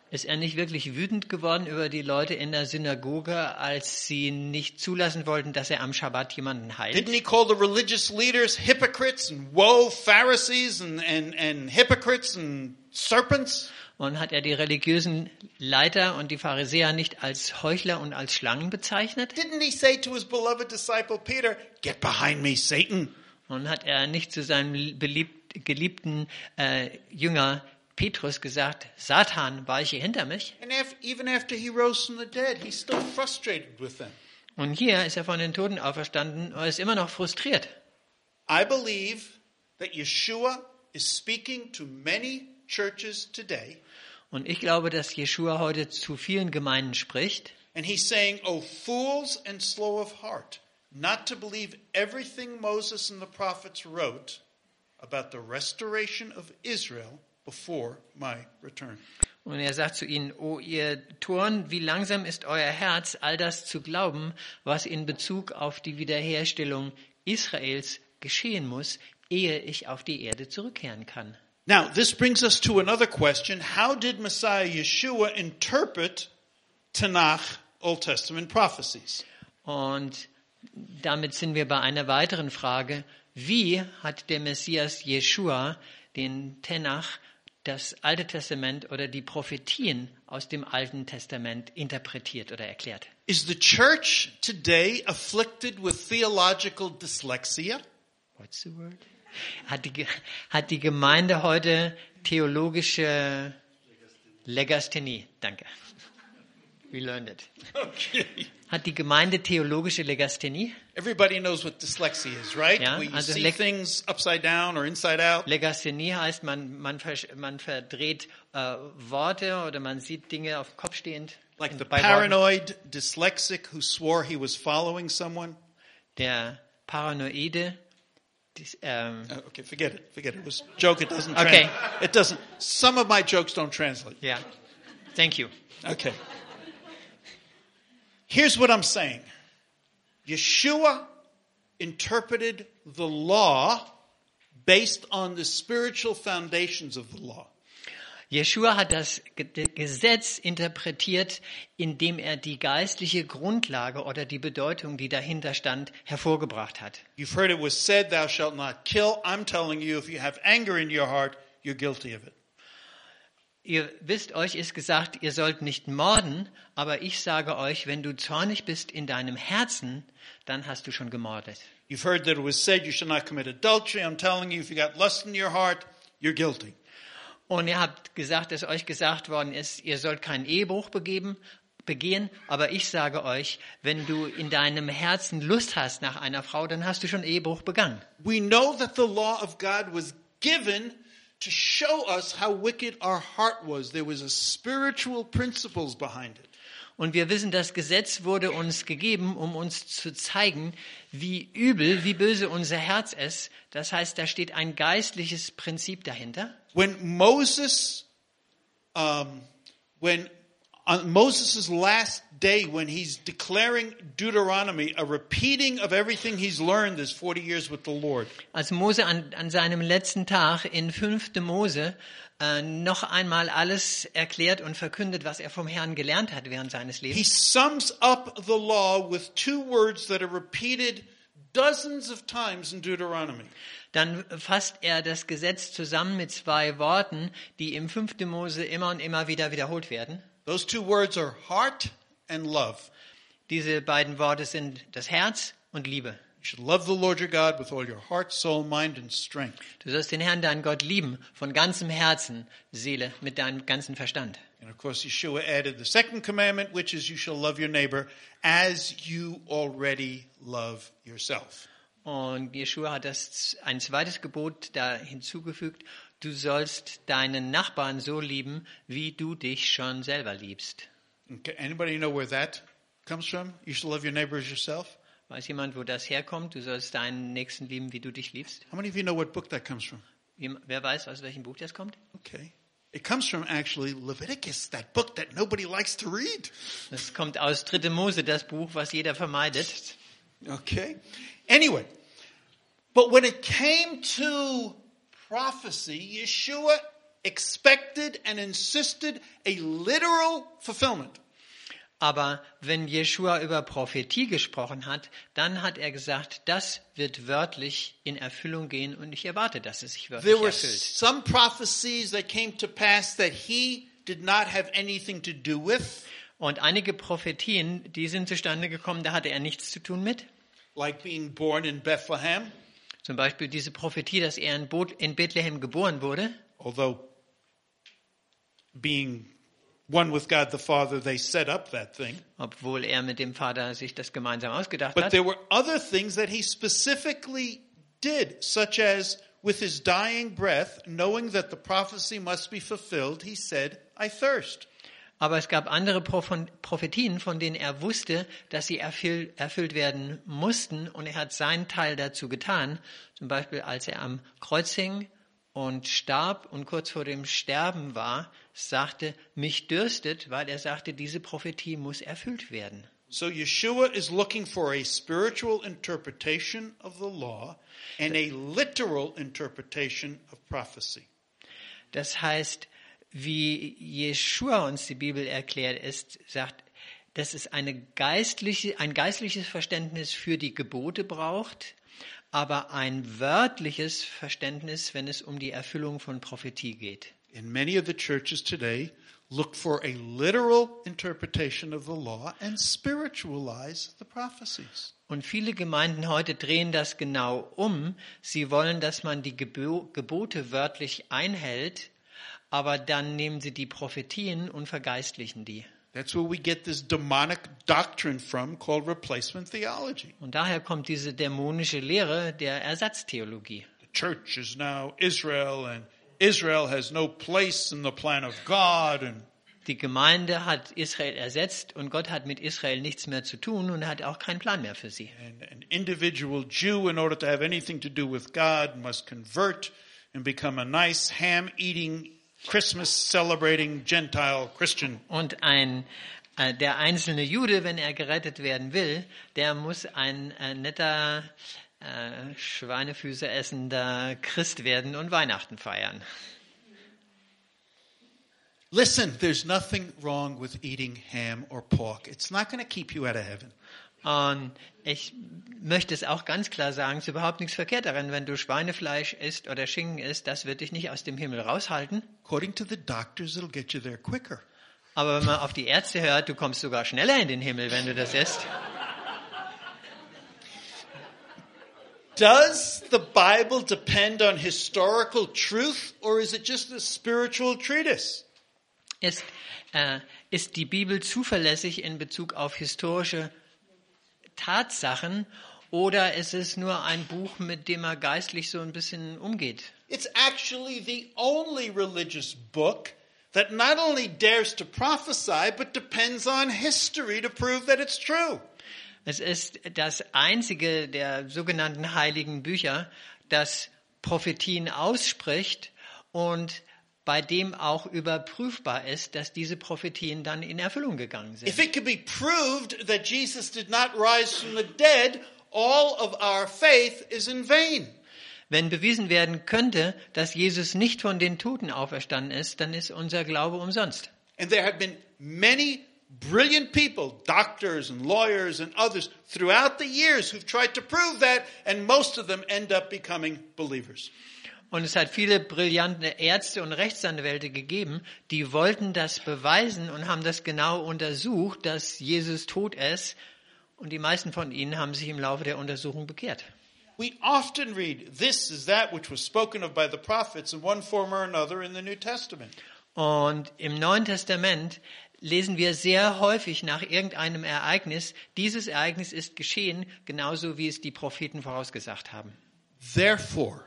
Ist er nicht wirklich wütend geworden über die Leute in der Synagoge, als sie nicht zulassen wollten, dass er am Schabbat jemanden heilt? Didn't he call the religious leaders hypocrites and woe Pharisees and hypocrites and serpents? Und hat er die religiösen Leiter und die Pharisäer nicht als Heuchler und als Schlangen bezeichnet? Didn't he say to his beloved disciple Peter, "Get behind me, Satan"? Und hat er nicht zu seinem geliebten Jünger Petrus gesagt, Satan, weiche hinter mich? And even after he rose from the dead, he's still frustrated with them. Und hier ist er von den Toten auferstanden und ist immer noch frustriert. I believe that Yeshua is speaking to many churches today. Und ich glaube, dass Jeschua heute zu vielen Gemeinden spricht. And he's saying, "O fools and slow of heart, not to believe everything Moses and the prophets wrote about the restoration of Israel before my return." Und er sagt zu ihnen, O ihr Toren, wie langsam ist euer Herz, all das zu glauben, was in Bezug auf die Wiederherstellung Israels geschehen muss, ehe ich auf die Erde zurückkehren kann. Now, this brings us to another question. How did Messiah Yeshua interpret Tanakh, Old Testament prophecies? Und damit sind wir bei einer weiteren Frage. Wie hat der Messias Jeschua den Tenach, das Alte Testament oder die Prophetien aus dem Alten Testament interpretiert oder erklärt? Is the church today afflicted with theological dyslexia? What's the word? Hat die Gemeinde heute theologische Legasthenie? Danke. We learned it. Okay. Hat die Gemeinde theologische Legasthenie? Everybody knows what dyslexia is, right? Ja, Where you also see things upside down or inside out. Legasthenie heißt, man verdreht Worte oder man sieht Dinge auf dem Kopf stehend. Like the bei Worten. paranoid dyslexic who swore he was following someone. Der Paranoide. Okay, forget it. It was a joke. It doesn't. Okay. It doesn't. Some of my jokes don't translate. Ja, thank you. Okay. Here's what I'm saying. Yeshua interpreted the law based on the spiritual foundations of the law. Jeschua hat das Gesetz interpretiert, indem er die geistliche Grundlage oder die Bedeutung, die dahinter stand, hervorgebracht hat. You've heard it was said, "Thou shalt not kill." I'm telling you, if you have anger in your heart, you're guilty of it. Ihr wisst, euch ist gesagt, ihr sollt nicht morden, aber ich sage euch, wenn du zornig bist in deinem Herzen, dann hast du schon gemordet. You've heard that it was said, "You shall not commit adultery." I'm telling you, if you got lust in your heart, you're guilty. Und ihr habt gesagt, dass euch gesagt worden ist, ihr sollt keinen Ehebruch begehen, aber ich sage euch, wenn du in deinem Herzen Lust hast nach einer Frau, dann hast du schon Ehebruch begangen. We know that the law of God was given to show us how wicked our heart was. There was a spiritual principles behind it. Und wir wissen, das Gesetz wurde uns gegeben, um uns zu zeigen, wie übel, wie böse unser Herz ist. Das heißt, da steht ein geistliches Prinzip dahinter. When Moses, on Moses' last day, when he's declaring Deuteronomy, a repeating of everything he's learned this 40 years with the Lord. Als Mose an seinem letzten Tag in 5. Mose noch einmal alles erklärt und verkündet, was er vom Herrn gelernt hat während seines He Lebens. sums up the law with two words that are repeated dozens of times in Deuteronomy. Dann fasst er das Gesetz zusammen mit 2 Worten, die im 5. Mose immer und immer wieder wiederholt werden. Those two words are heart and love. Diese beiden Worte sind das Herz und Liebe. You should love the Lord your God with all your heart, soul, mind, and strength. Du sollst den Herrn, deinen Gott, lieben, von ganzem Herzen, Seele, mit deinem ganzen Verstand. And of course, Yeshua added the second commandment, which is you shall love your neighbor as you already love yourself. Und Jeschua hat ein zweites Gebot da hinzugefügt. Du sollst deinen Nachbarn so lieben, wie du dich schon selber liebst. Okay. Anybody know where that comes from? You shall love your neighbor as yourself? Weiß jemand, wo das herkommt? Du sollst deinen Nächsten lieben, wie du dich liebst? How many of you know what book that comes from? Wer weiß, aus welchem Buch das kommt? Okay. It comes from actually Leviticus, that book that nobody likes to read. Das kommt aus 3. Mose, das Buch, was jeder vermeidet. Okay. Anyway, but when it came to prophecy, Yeshua expected and insisted a literal fulfillment. Aber wenn Jeschua über Prophetie gesprochen hat, dann hat er gesagt, das wird wörtlich in Erfüllung gehen und ich erwarte, dass es sich wörtlich There were erfüllt. some prophecies that came to pass that he did not have anything to do with, Und einige Prophetien, die sind zustande gekommen, da hatte er nichts zu tun mit. like being born in Bethlehem, Zum Beispiel diese Prophetie, dass er in Bethlehem geboren wurde. although being one with God the Father, they set up that thing. Obwohl er mit dem Vater sich das gemeinsam ausgedacht But hat. there were other things that he specifically did, such as with his dying breath, knowing that the prophecy must be fulfilled, he said, I thirst. Aber es gab andere Prophetien, von denen er wusste, dass sie erfüllt werden mussten. Und er hat seinen Teil dazu getan. Zum Beispiel, als er am Kreuz hing und starb und kurz vor dem Sterben war, sagte, mich dürstet, weil er sagte, diese Prophetie muss erfüllt werden. So Yeshua is looking for a spiritual interpretation of the law and a literal interpretation of prophecy. Das heißt, wie Jeschua uns die Bibel erklärt, sagt, dass es ein geistliches Verständnis für die Gebote braucht, aber ein wörtliches Verständnis, wenn es um die Erfüllung von Prophetie geht. And many of the churches today look for a literal interpretation of the law and spiritualize the prophecies. Und viele Gemeinden heute drehen das genau um. Sie wollen, dass man die Gebote wörtlich einhält, aber dann nehmen sie die Prophetien und vergeistlichen die. That's where we get this demonic doctrine from called replacement theology. Und daher kommt diese dämonische Lehre der Ersatztheologie. The church is now Israel and Israel has no place in the plan of God. And Die Gemeinde hat Israel ersetzt und Gott hat mit Israel nichts mehr zu tun und er hat auch keinen Plan mehr für sie. an individual Jew, in order to have anything to do with God, must convert and become a nice ham-eating, Christmas-celebrating Gentile Christian. Und der einzelne Jude, wenn er gerettet werden will, der muss ein netter, Schweinefüße essender Christ werden und Weihnachten feiern. Listen, there's nothing wrong with eating ham or pork. It's not going to keep you out of heaven. Und ich möchte es auch ganz klar sagen, es ist überhaupt nichts verkehrt daran, wenn du Schweinefleisch isst oder Schinken isst, das wird dich nicht aus dem Himmel raushalten. According to the doctors, it'll get you there quicker. Aber wenn man auf die Ärzte hört, du kommst sogar schneller in den Himmel, wenn du das isst. Does the Bible depend on historical truth, or is it just a spiritual treatise? Ist die Bibel zuverlässig in Bezug auf historische Tatsachen oder ist es nur ein Buch, mit dem er geistlich so ein bisschen umgeht? It's actually the only religious book that not only dares to prophesy, but depends on history to prove that it's true. Es ist das einzige der sogenannten heiligen Bücher, das Prophetien ausspricht und bei dem auch überprüfbar ist, dass diese Prophetien dann in Erfüllung gegangen sind. If it could be proved that Jesus did not rise from the dead, all of our faith is in vain. Wenn bewiesen werden könnte, dass Jesus nicht von den Toten auferstanden ist, dann ist unser Glaube umsonst. And there have been many brilliant people, doctors and lawyers and others, throughout the years who've tried to prove that, and most of them end up becoming believers. Und es hat viele brillante Ärzte und Rechtsanwälte gegeben, die wollten das beweisen und haben das genau untersucht, dass Jesus tot ist. Und die meisten von ihnen haben sich im Laufe der Untersuchung bekehrt. We often read, this is that which was spoken of by the prophets in one form or another in the New Testament. Und im Neuen Testament lesen wir sehr häufig nach irgendeinem Ereignis, dieses Ereignis ist geschehen, genauso wie es die Propheten vorausgesagt haben. Therefore,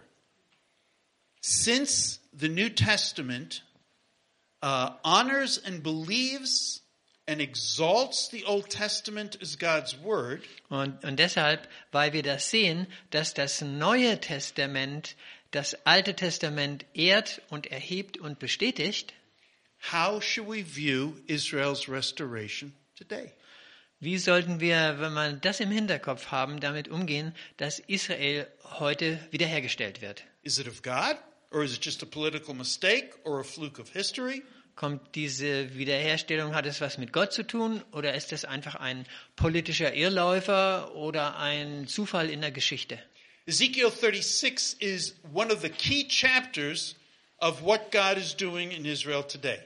since the New Testament honors and believes and exalts the Old Testament as God's word, Und deshalb, weil wir das sehen, dass das Neue Testament das Alte Testament ehrt und erhebt und bestätigt, how should we view Israel's restoration today? wie sollten wir, wenn wir das im Hinterkopf haben, damit umgehen, dass Israel heute wiederhergestellt wird? Is it of God Or is it just a political mistake or a fluke of history? Kommt diese Wiederherstellung, hat es was mit Gott zu tun oder ist es einfach ein politischer Irrläufer oder ein Zufall in der Geschichte? Ezekiel 36 is one of the key chapters of what God is doing in Israel today.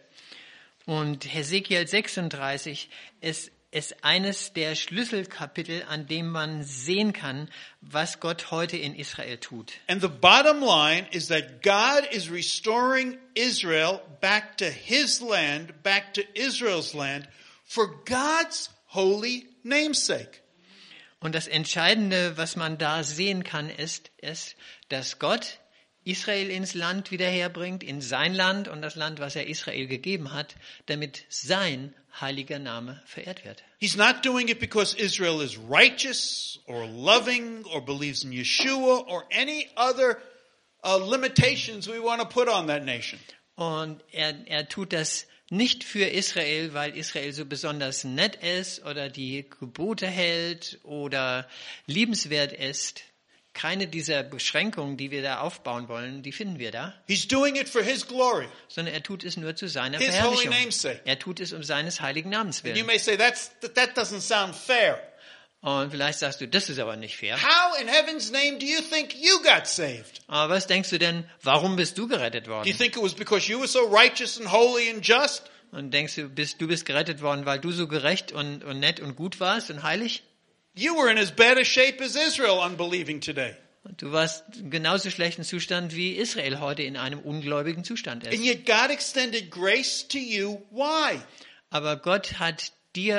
Und Hesekiel 36 ist eines der Schlüsselkapitel, an dem man sehen kann, was Gott heute in Israel tut. And the bottom line is that God is restoring Israel back to his land, back to Israel's land, for God's holy namesake. Und das Entscheidende, was man da sehen kann, ist, dass Gott Israel ins Land wiederherbringt, in sein Land und das Land, was er Israel gegeben hat, damit sein heiliger Name verehrt wird. He's not doing it because Israel is righteous or loving or believes in Yeshua or any other limitations we want to put on that nation. Und er tut das nicht für Israel, weil Israel so besonders nett ist oder die Gebote hält oder liebenswert ist. Keine dieser Beschränkungen, die wir da aufbauen wollen, die finden wir da. He's doing it for his glory. Sondern er tut es nur zu seiner His holy Verherrlichung. namesake. Er tut es um seines heiligen Namens And you willen. may say that doesn't sound fair. Und vielleicht sagst du, das ist aber nicht fair. How in heaven's name do you think you got saved? Aber was denkst du denn, warum bist du gerettet Do you worden? think it was because you were so righteous and holy and just? Und denkst du bist gerettet worden, weil du so gerecht und nett und gut warst und heilig? You were in as bad a shape as Israel unbelieving today. Und du warst genauso schlechten Zustand wie Israel heute in einem ungläubigen Zustand And ist. yet God extended grace to you. Why? Aber Gott ist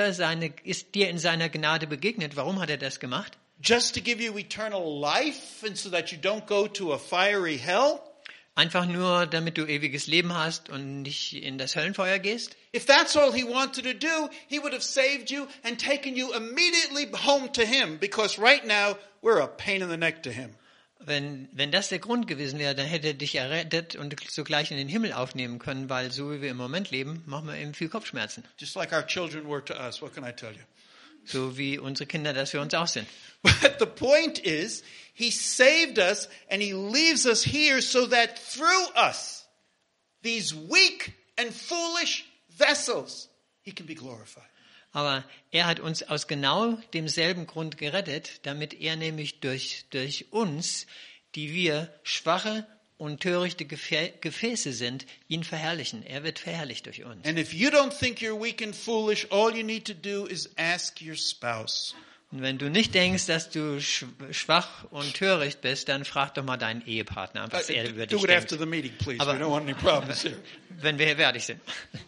dir in seiner Gnade begegnet. Warum hat er das gemacht? Just to give you eternal life and so that you don't go to a fiery hell? Einfach nur, damit du ewiges Leben hast und nicht in das Höllenfeuer gehst? If that's all he wanted to do, he would have saved you and taken you immediately home to him, because right now we're a pain in the neck to him. Wenn das der Grund gewesen wäre, dann hätte er dich errettet und sogleich in den Himmel aufnehmen können, weil so wie wir im Moment leben, machen wir eben viel Kopfschmerzen. Just like our children were to us. What can I tell you? So wie unsere Kinder das für uns auch sind. But the point is, he saved us and he leaves us here so that through us, these weak and foolish vessels, he can be glorified. Aber er hat uns aus genau demselben Grund gerettet, damit er nämlich durch uns, die wir schwache und törichte Gefäße sind, ihn verherrlichen. Er wird verherrlicht durch uns. And if you don't think you're weak and foolish, all you need to do is ask your spouse. Und wenn du nicht denkst, dass du schwach und töricht bist, dann frag doch mal deinen Ehepartner, was er über dich Do it denkt. after the meeting, please. Aber- We don't want any problems here. Wenn wir hier fertig sind.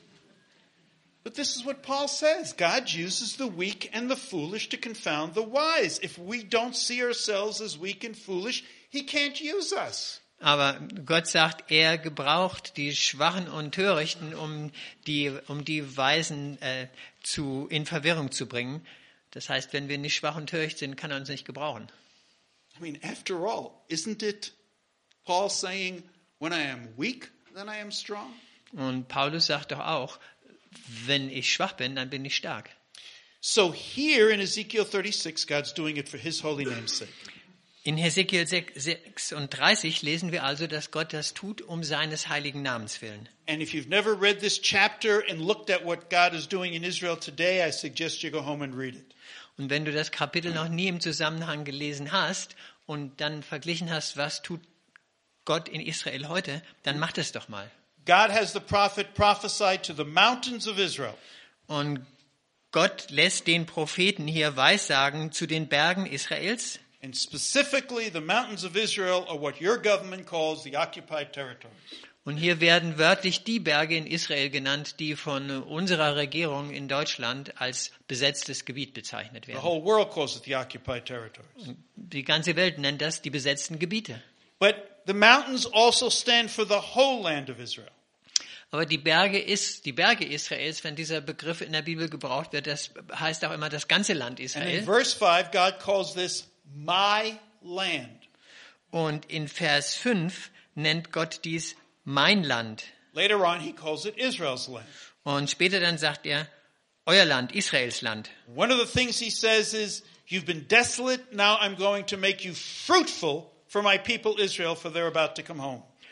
But this is what Paul says. God uses the weak and the foolish to confound the wise. If we don't see ourselves as weak and foolish, he can't use us. Aber Gott sagt, er gebraucht die Schwachen und Törichten, um die Weisen in Verwirrung zu bringen. Das heißt, wenn wir nicht schwach und töricht sind, kann er uns nicht gebrauchen. I mean, after all, isn't it Paul saying, when I am weak, then I am strong? Und Paulus sagt doch auch, wenn ich schwach bin, dann bin ich stark. So here in Ezekiel 36, God's doing it for his holy name's sake. In Hesekiel 36 lesen wir also, dass Gott das tut, um seines heiligen Namens willen. And if you've never read this chapter and looked at what God is doing in Israel today, I suggest you go home and read it. Und wenn du das Kapitel noch nie im Zusammenhang gelesen hast und dann verglichen hast, was tut Gott in Israel heute, dann mach das doch mal. God has the prophet prophesy to the mountains of Israel. Und Gott lässt den Propheten hier weissagen zu den Bergen Israels. And specifically, the mountains of Israel are what your government calls the occupied territories. Und hier werden wörtlich die Berge in Israel genannt, die von unserer Regierung in Deutschland als besetztes Gebiet bezeichnet The werden. whole world calls it the occupied territories. Die ganze Welt nennt das die besetzten Gebiete. But the mountains also stand for the whole land of Israel. Aber die Berge Israels, wenn dieser Begriff in der Bibel gebraucht wird, das heißt auch immer das ganze Land And in Israel. verse 5, God calls this my land. Und in Vers 5 nennt Gott dies mein Land. Later on, he calls it Israel's land. Und später dann sagt er, euer Land, Israels Land. One of the things he says is, you've been desolate, now I'm going to make you fruitful for my people Israel, for they're about to come home.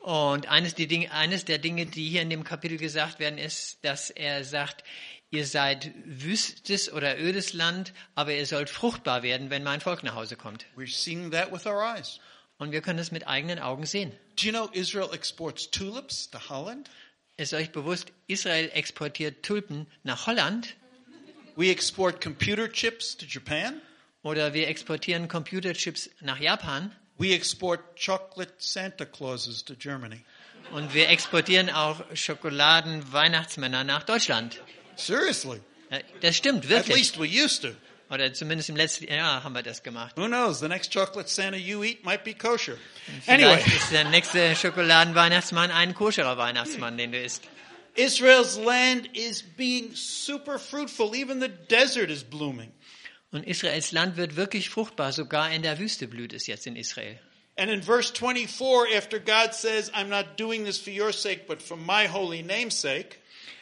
Und eines der Dinge, die hier in dem Kapitel gesagt werden, ist, dass er sagt, ihr seid wüstes oder ödes Land, aber ihr sollt fruchtbar werden, wenn mein Volk nach Hause kommt. We're seeing that with our eyes. Und wir können es mit eigenen Augen sehen. Do you know Israel exports tulips to Holland? Ist euch bewusst, Israel exportiert Tulpen nach Holland We export computer chips to Japan. oder wir exportieren Computerchips nach Japan We export chocolate Santa Clauses to Germany. und wir exportieren auch Schokoladen-Weihnachtsmänner nach Deutschland. Seriously. Das stimmt, At wirklich. least we used to. Oder zumindest im letzten Jahr haben wir das gemacht. Who knows? The next chocolate Santa you eat might be kosher. Anyway, Vielleicht ist der nächste Schokoladen-Weihnachtsmann ein koscherer Weihnachtsmann, den du isst. Israel's land is being super fruitful. Even the desert is blooming. Und Israels Land wird wirklich fruchtbar. Sogar in der Wüste blüht es jetzt in Israel. And in verse 24, after God says, I'm not doing this for your sake, but for my holy name's sake,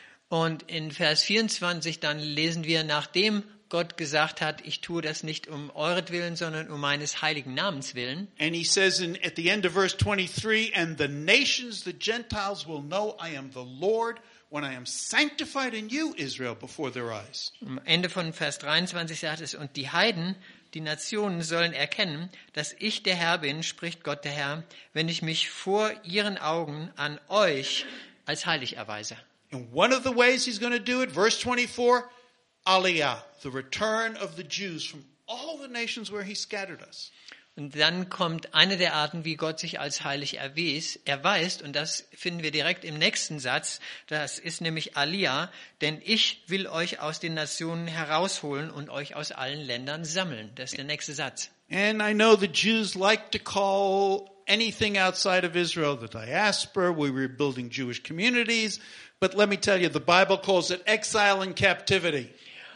Und in Vers 24 dann lesen wir, nachdem Gott gesagt hat, ich tue das nicht um euretwillen, sondern um meines heiligen Namens willen. and he says at the end of verse 23, and the nations, the Gentiles will know I am the Lord when I am sanctified in you, Israel, before their eyes. Am Ende von Vers 23 sagt es, und die Heiden, die Nationen sollen erkennen, dass ich der Herr bin, spricht Gott der Herr, wenn ich mich vor ihren Augen an euch als heilig erweise. And one of the ways he's going to do it, verse 24, Aliyah, the return of the Jews from all the nations where he scattered us. Und dann kommt eine der Arten, wie Gott sich als heilig erweist, und das finden wir direkt im nächsten Satz, das ist nämlich Aliyah, denn ich will euch aus den Nationen herausholen und euch aus allen Ländern sammeln. Das ist der nächste Satz. And I know the Jews like to call anything outside of Israel the diaspora. We were building Jewish communities. But let me tell you, the Bible calls it exile and captivity.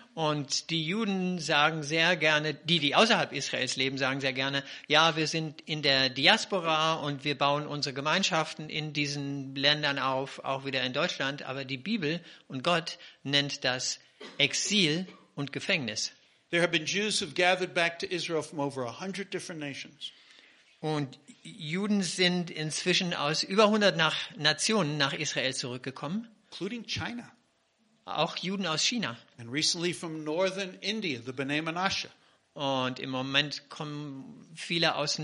Und die Juden sagen sehr gerne, die außerhalb Israels leben, sagen sehr gerne, ja, wir sind in der Diaspora und wir bauen unsere Gemeinschaften in diesen Ländern auf, auch wieder in Deutschland. Aber die Bibel und Gott nennt das Exil und Gefängnis. There have been Jews who've gathered back to Israel from over 100 different nations. Und Juden sind inzwischen aus über 100 Nationen nach Israel zurückgekommen, Including China. auch Juden aus China. And recently from northern India, the B'nai Menashe. Und im Moment kommen viele aus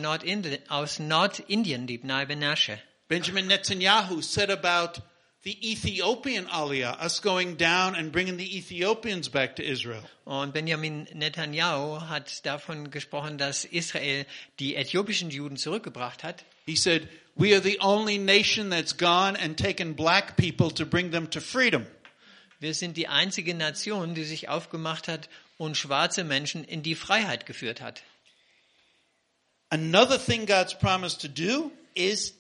Nordindien, die Bnei Menashe. Benjamin Netanyahu said about the Ethiopian Aliyah, us going down and bringing the Ethiopians back to Israel. Und Benjamin Netanyahu hat davon gesprochen, dass Israel die äthiopischen Juden zurückgebracht hat. He said, we are the only nation that's gone and taken black people to bring them to freedom. Wir sind die einzige Nation, die sich aufgemacht hat und schwarze Menschen in die Freiheit geführt hat. Another thing God's promised to do is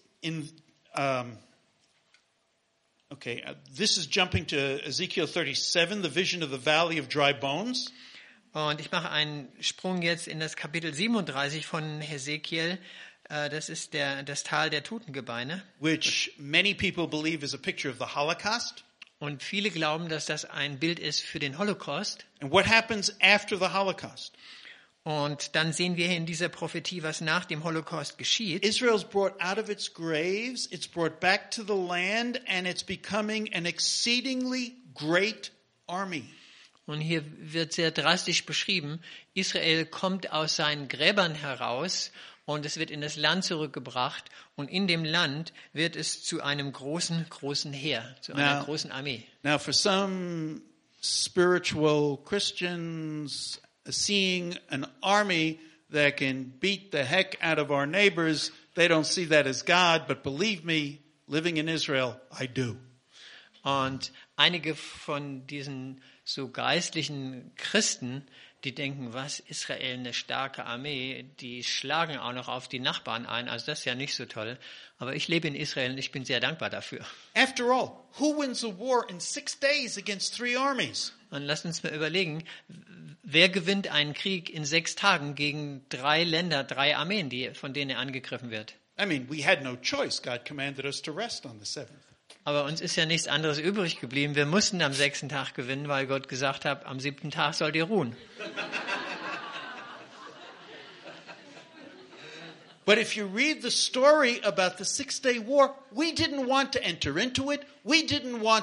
this is jumping to Ezekiel 37, the vision of the valley of dry bones. Und ich mache einen Sprung jetzt in das Kapitel 37 von Hesekiel. Das ist das Tal der Totengebeine. Which many people believe is a picture of the Holocaust. Und viele glauben, dass das ein Bild ist für den Holocaust. And what happens after the Holocaust? Und dann sehen wir in dieser Prophetie, was nach dem Holocaust geschieht. Israel's brought out of its graves, it's brought back to the land, and it's becoming an exceedingly great army. Und hier wird sehr drastisch beschrieben, Israel kommt aus seinen Gräbern heraus und es wird in das Land zurückgebracht. Und in dem Land wird es zu einem großen, großen Heer, zu einer großen Armee. Now for some spiritual Christians, seeing an army that can beat the heck out of our neighbors, they don't see that as God, but believe me, living in Israel, I do. Und einige von diesen so geistlichen Christen, die denken, was, Israel, eine starke Armee, die schlagen auch noch auf die Nachbarn ein, also das ist ja nicht so toll. Aber ich lebe in Israel und ich bin sehr dankbar dafür. After all, who wins a war in 6 days against 3 armies? Und lasst uns mal überlegen, wer gewinnt einen Krieg in 6 Tagen gegen 3 Länder, 3 Armeen, von denen er angegriffen wird? I mean, we had no choice. God commanded us to rest on the 7th. Aber uns ist ja nichts anderes übrig geblieben. Wir mussten am 6. Tag gewinnen, weil Gott gesagt hat, am 7. Tag sollt ihr ruhen. But if you read the story about the Six-Day War, we didn't want to enter into it. We didn't want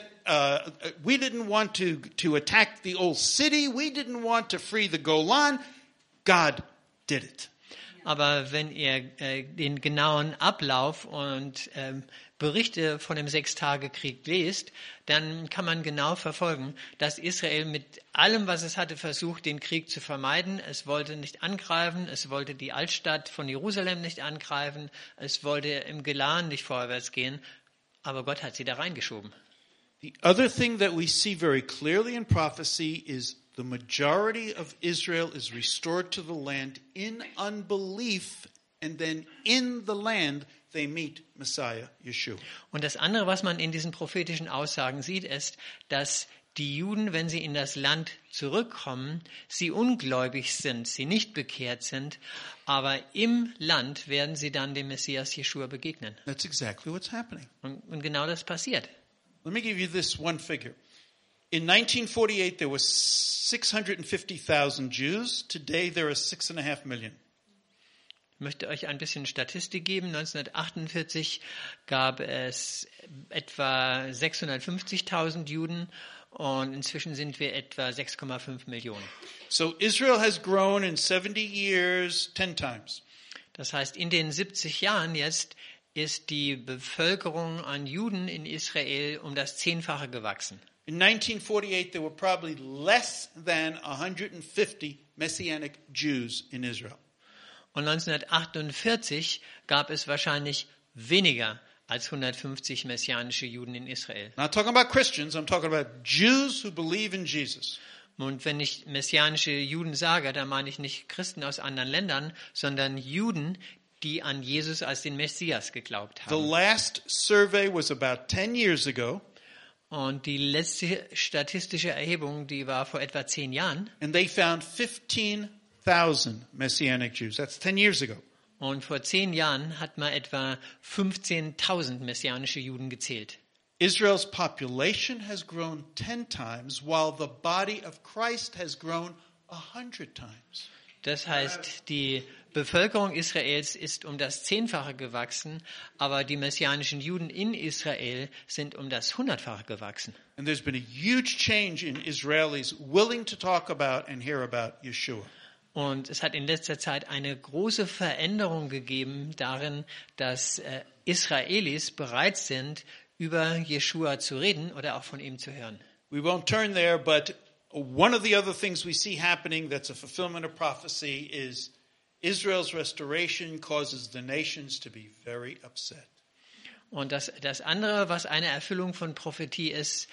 to attack the old city. We didn't want to free the Golan. God did it. Aber wenn ihr den genauen Ablauf und Berichte von dem Sechstagekrieg lest, dann kann man genau verfolgen, dass Israel mit allem, was es hatte, versucht, den Krieg zu vermeiden. Es wollte nicht angreifen, es wollte die Altstadt von Jerusalem nicht angreifen, es wollte im Golan nicht vorwärts gehen, aber Gott hat sie da reingeschoben. The other thing that we see very clearly in prophecy is the majority of Israel is restored to the land in unbelief, and then in the land they meet Messiah, Yeshua. Und das andere, was man in diesen prophetischen Aussagen sieht, ist, dass die Juden, wenn sie in das Land zurückkommen, sie ungläubig sind, sie nicht bekehrt sind, aber im Land werden sie dann dem Messias Jeschua begegnen. That's exactly what's happening. Und genau das passiert. Let me give you this one figure. In 1948, there were 650,000 Jews. Today, there are 6.5 million. Ich möchte euch ein bisschen Statistik geben. 1948 gab es etwa 650.000 Juden und inzwischen sind wir etwa 6,5 Millionen. So Israel has grown in 70 years 10 times. Das heißt, in den 70 Jahren jetzt ist die Bevölkerung an Juden in Israel um das 10-fache gewachsen. In 1948, there were probably less than 150 Messianic Jews in Israel. Und 1948 gab es wahrscheinlich weniger als 150 messianische Juden in Israel. Not talking about Christians, I'm talking about Jews who believe in Jesus. Und wenn ich messianische Juden sage, dann meine ich nicht Christen aus anderen Ländern, sondern Juden, die an Jesus als den Messias geglaubt The haben. last survey was about 10 years ago, Und die letzte statistische Erhebung, die war vor etwa 10 Jahren. and they found 15,000 Messianic Jews. That's 10 years ago. Und vor 10 Jahren hat man etwa 15.000 messianische Juden gezählt. Israel's population has grown 10 times, while the body of Christ has grown 100 times. Das heißt, die Bevölkerung Israels ist um das 10-fache gewachsen, aber die messianischen Juden in Israel sind um das 100-fache gewachsen. And there's been a huge change in Israelis willing to talk about and hear about Yeshua. Und es hat in letzter Zeit eine große Veränderung gegeben darin, dass Israelis bereit sind, über Jeschua zu reden oder auch von ihm zu hören. We won't turn there, but one of the other things we see happening that's a fulfillment of prophecy is Israel's restoration causes the nations to be very upset. Und das andere, was eine Erfüllung von Prophetie ist,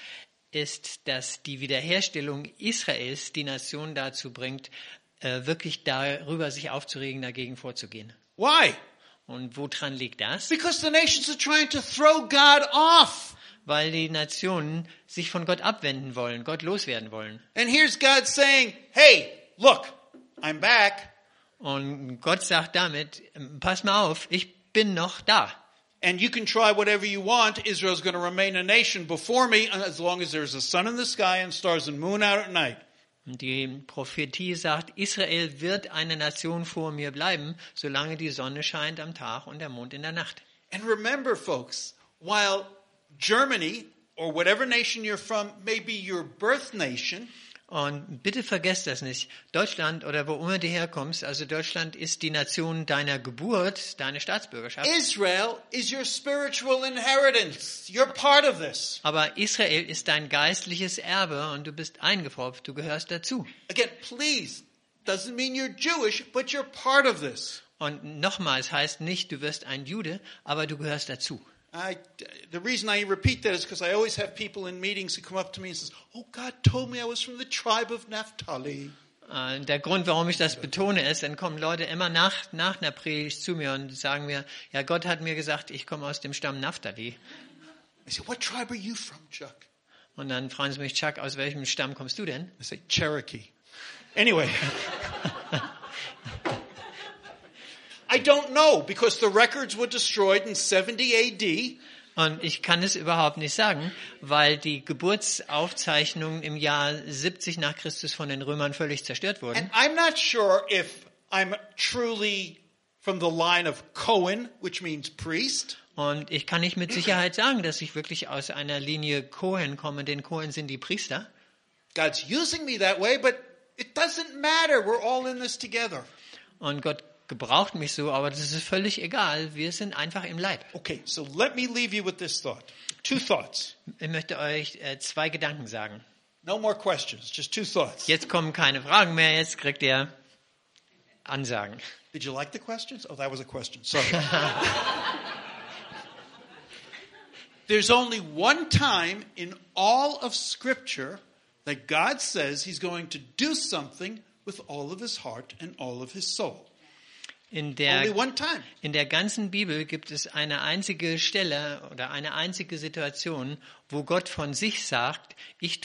dass die Wiederherstellung Israels die Nation dazu bringt, wirklich darüber sich aufzuregen, dagegen vorzugehen. Why? Und woran liegt das? Because the nations are trying to throw God off. Weil die Nationen sich von Gott abwenden wollen, Gott loswerden wollen. And here's God saying, hey, look, I'm back. Und Gott sagt damit, pass mal auf, ich bin noch da. And you can try whatever you want. Israel's going to remain a nation before me as long as there's a sun in the sky and stars and moon out at night. Und die Prophetie sagt, Israel wird eine Nation vor mir bleiben, solange die Sonne scheint am Tag und der Mond in der Nacht. And remember, folks, while Germany or whatever nation you're from may be your birth nation, Und bitte vergesst das nicht. Deutschland oder wo immer du herkommst, also Deutschland ist die Nation deiner Geburt, deine Staatsbürgerschaft. Israel is your spiritual inheritance. You're part of this. Aber Israel ist dein geistliches Erbe und du bist eingepfropft, du gehörst dazu. Again, please, doesn't mean you're Jewish, but you're part of this. Und nochmal, es heißt nicht, du wirst ein Jude, aber du gehörst dazu. The reason I repeat that is because I always have people in meetings who come up to me and says, "Oh, God told me I was from the tribe of Naphtali." Der Grund, warum ich das betone, ist, dann kommen Leute immer nach einer Predigt zu mir und sagen mir, ja, Gott hat mir gesagt, ich komme aus dem Stamm Naphtali. I say, "What tribe are you from, Chuck?" Und dann fragen sie mich, Chuck, aus welchem Stamm kommst du denn? I say, "Cherokee." Anyway. I don't know, because the records were destroyed in 70 AD. Und ich kann es überhaupt nicht sagen, weil die Geburtsaufzeichnungen im Jahr 70 nach Christus von den Römern völlig zerstört wurden. And I'm not sure if I'm truly from the line of Cohen, which means priest. Und ich kann nicht mit Sicherheit sagen, dass ich wirklich aus einer Linie Cohen komme, denn Cohen sind die Priester. God's using me that way, but it doesn't matter. We're all in this together. Und Gott gebraucht mich so, aber das ist völlig egal. Wir sind einfach im Leib. Okay, so let me leave you with this thought. Two thoughts. Ich möchte euch 2 Gedanken sagen. No more questions, just two thoughts. Jetzt kommen keine Fragen mehr, jetzt kriegt ihr Ansagen. Did you like the questions? Oh, that was a question. Sorry. There's only one time in all of Scripture that God says he's going to do something with all of his heart and all of his soul. Only one time. In der ganzen Bibel gibt es eine einzige Stelle oder eine einzige Situation, wo Gott von sich sagt,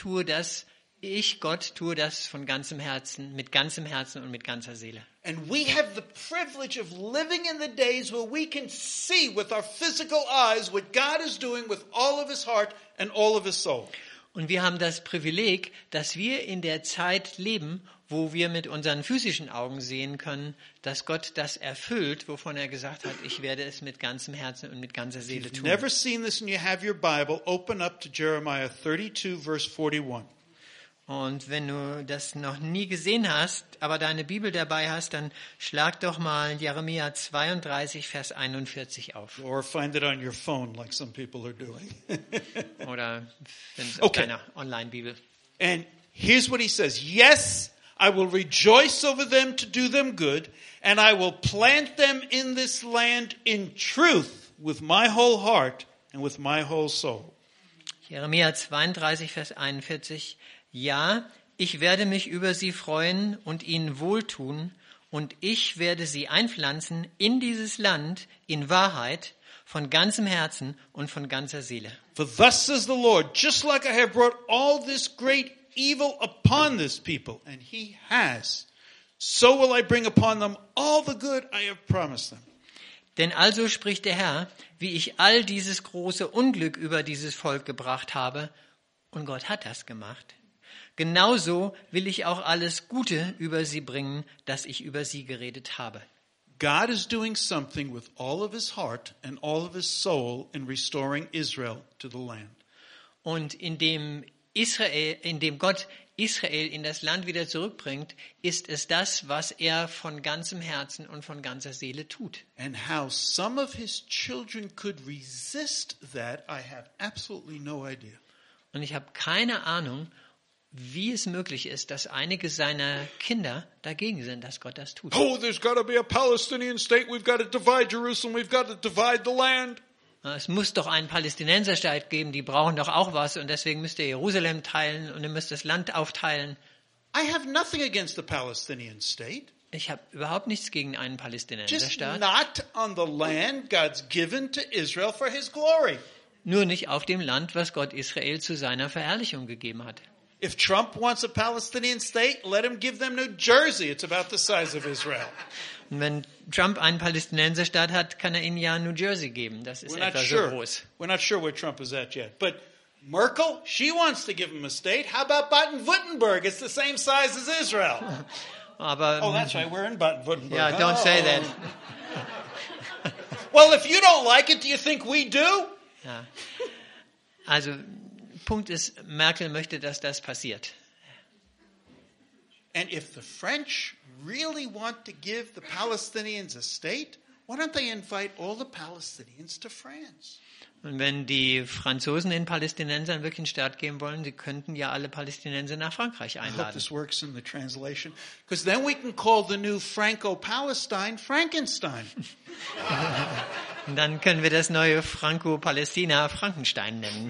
Gott tue das von ganzem Herzen, mit ganzem Herzen und mit ganzer Seele. And we have the privilege of living in the days where we can see with our physical eyes what God is doing with all of his heart and all of his soul. Und wir haben das Privileg, dass wir in der Zeit leben, wo wir mit unseren physischen Augen sehen können, dass Gott das erfüllt, wovon er gesagt hat, ich werde es mit ganzem Herzen und mit ganzer Seele tun. Never seen this and you have your Bible, open up to Jeremiah 32 verse 41. Und wenn du das noch nie gesehen hast, aber deine Bibel dabei hast, dann schlag doch mal Jeremia 32, Vers 41 auf. Or find it on your phone like some people are doing. Oder find es auf Okay. deiner Online-Bibel. And here's what he says. Yes, I will rejoice over them to do them good, and I will plant them in this land in truth with my whole heart and with my whole soul. Jeremia 32, Vers 41. Ja, ich werde mich über sie freuen und ihnen wohltun, und ich werde sie einpflanzen in dieses Land in Wahrheit, von ganzem Herzen und von ganzer Seele. For thus says the Lord, just like I have brought all this great evil upon this people, and he has, so will I bring upon them all the good I have promised them. Denn also spricht der Herr, wie ich all dieses große Unglück über dieses Volk gebracht habe, und Gott hat das gemacht. Genauso will ich auch alles Gute über sie bringen, das ich über sie geredet habe. God is doing something with all of his heart and all of his soul in restoring Israel to the land. Und indem Gott Israel in das Land wieder zurückbringt, ist es das, was er von ganzem Herzen und von ganzer Seele tut. And how some of his children could resist that, I have absolutely no idea. Und ich habe keine Ahnung, wie es möglich ist, dass einige seiner Kinder dagegen sind, dass Gott das tut. Oh, there's got to be a Palestinian state. We've got to divide Jerusalem. We've got to divide the land. Es muss doch einen Palästinenserstaat geben, die brauchen doch auch was und deswegen müsst ihr Jerusalem teilen und ihr müsst das Land aufteilen. I have nothing against the Palestinian state. Ich habe überhaupt nichts gegen einen Just Palästinenserstaat, not on the land God's given to Israel for his glory. nur nicht auf dem Land, was Gott Israel zu seiner Verherrlichung gegeben hat. If Trump wants a Palestinian state, let him give them New Jersey. It's about the size of Israel. Und wenn Trump einen Palästinenserstaat hat, kann er ihnen ja New Jersey geben. Das ist We're not etwa so sure. groß. We're not sure where Trump is at yet. But Merkel, she wants to give him a state. How about Baden-Württemberg? It's the same size as Israel. Aber Oh, that's right. We're in Baden-Württemberg. ja, don't say that. Well, if you don't like it, do you think we do? Ja. Also Punkt ist, Merkel möchte, dass das passiert. And if the French really want to give the Palestinians a state, why don't they invite all the Palestinians to France? Und wenn die Franzosen den Palästinensern wirklich einen Staat geben wollen, sie könnten ja alle Palästinenser nach Frankreich I hope einladen. this works in the translation, because then we can call the new Franco-Palestine Frankenstein. Und dann können wir das neue Franco-Palästina Frankenstein nennen.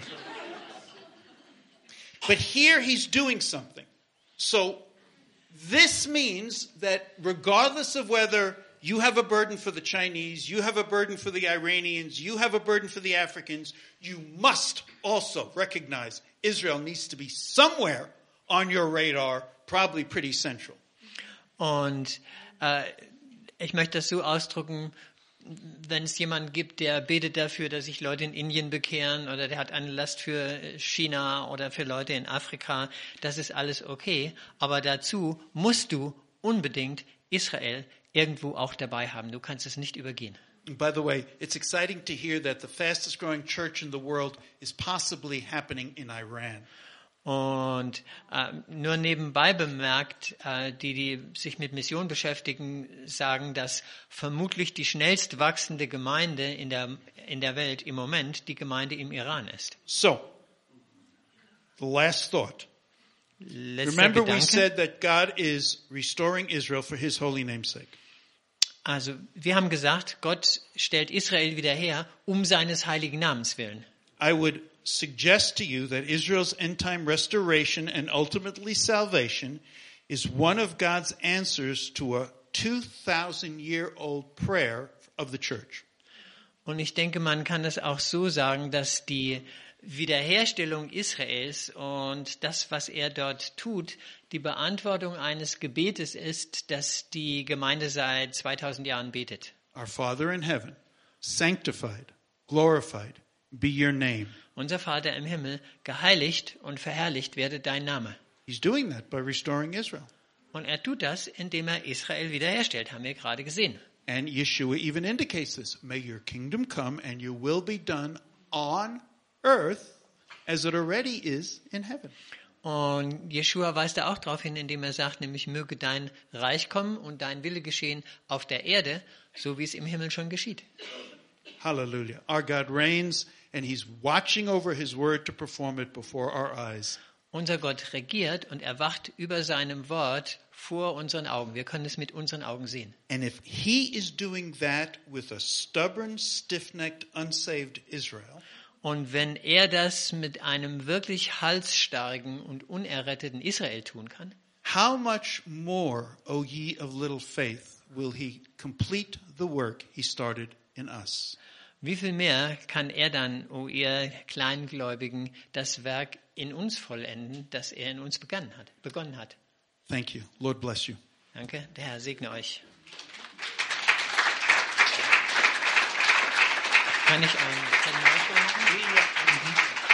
But here he's doing something. So this means that regardless of whether you have a burden for the Chinese, you have a burden for the Iranians, you have a burden for the Africans, you must also recognize Israel needs to be somewhere on your radar, probably pretty central. Und ich möchte das so ausdrücken, wenn es jemanden gibt, der betet dafür, dass sich Leute in Indien bekehren oder der hat eine Last für China oder für Leute in Afrika, das ist alles okay. Aber dazu musst du unbedingt Israel irgendwo auch dabei haben. Du kannst es nicht übergehen. And by the way, it's exciting to hear that the fastest growing church in the world is possibly happening in Iran. Und nur nebenbei bemerkt, die sich mit Mission beschäftigen, sagen, dass vermutlich die schnellst wachsende Gemeinde in der Welt im Moment die Gemeinde im Iran ist. So, the last thought. Letzter Remember we Gedanke. said that God is restoring Israel for his holy name's sake. Also wir haben gesagt, Gott stellt Israel wieder her, um seines heiligen Namens willen. I would suggest to you that Israel's end-time restoration and ultimately salvation is one of God's answers to a 2,000-year-old prayer of the church. Und ich denke, man kann es auch so sagen, dass die Wiederherstellung Israels und das, was er dort tut, die Beantwortung eines Gebetes ist, das die Gemeinde seit 2000 Jahren betet. Our Father in heaven, sanctified, glorified be your name. Unser Vater im Himmel, geheiligt und verherrlicht werde dein Name. He's doing that by restoring Israel. Und er tut das, indem er Israel wiederherstellt, haben wir gerade gesehen. And Yeshua even indicates this. May your kingdom come and your will be done on earth as it already is in heaven. Und Jeschua weist da auch darauf hin, indem er sagt, nämlich möge dein Reich kommen und dein Wille geschehen auf der Erde, so wie es im Himmel schon geschieht. Hallelujah. Our God reigns and he's watching over his word to perform it before our eyes. Unser Gott regiert und er wacht über seinem Wort vor unseren Augen. Wir können es mit unseren Augen sehen. And if he is doing that with a stubborn, stiff-necked, unsaved Israel, Und wenn er das mit einem wirklich halsstarrigen und unerretteten Israel tun kann, how much more, O ye of little faith, will he complete the work he started in us? wie viel mehr kann er dann, o ihr Kleingläubigen, das Werk in uns vollenden, das er in uns begonnen hat. Thank you. Lord bless you. Danke, der Herr segne euch. Kann ich einen Nachschlag machen?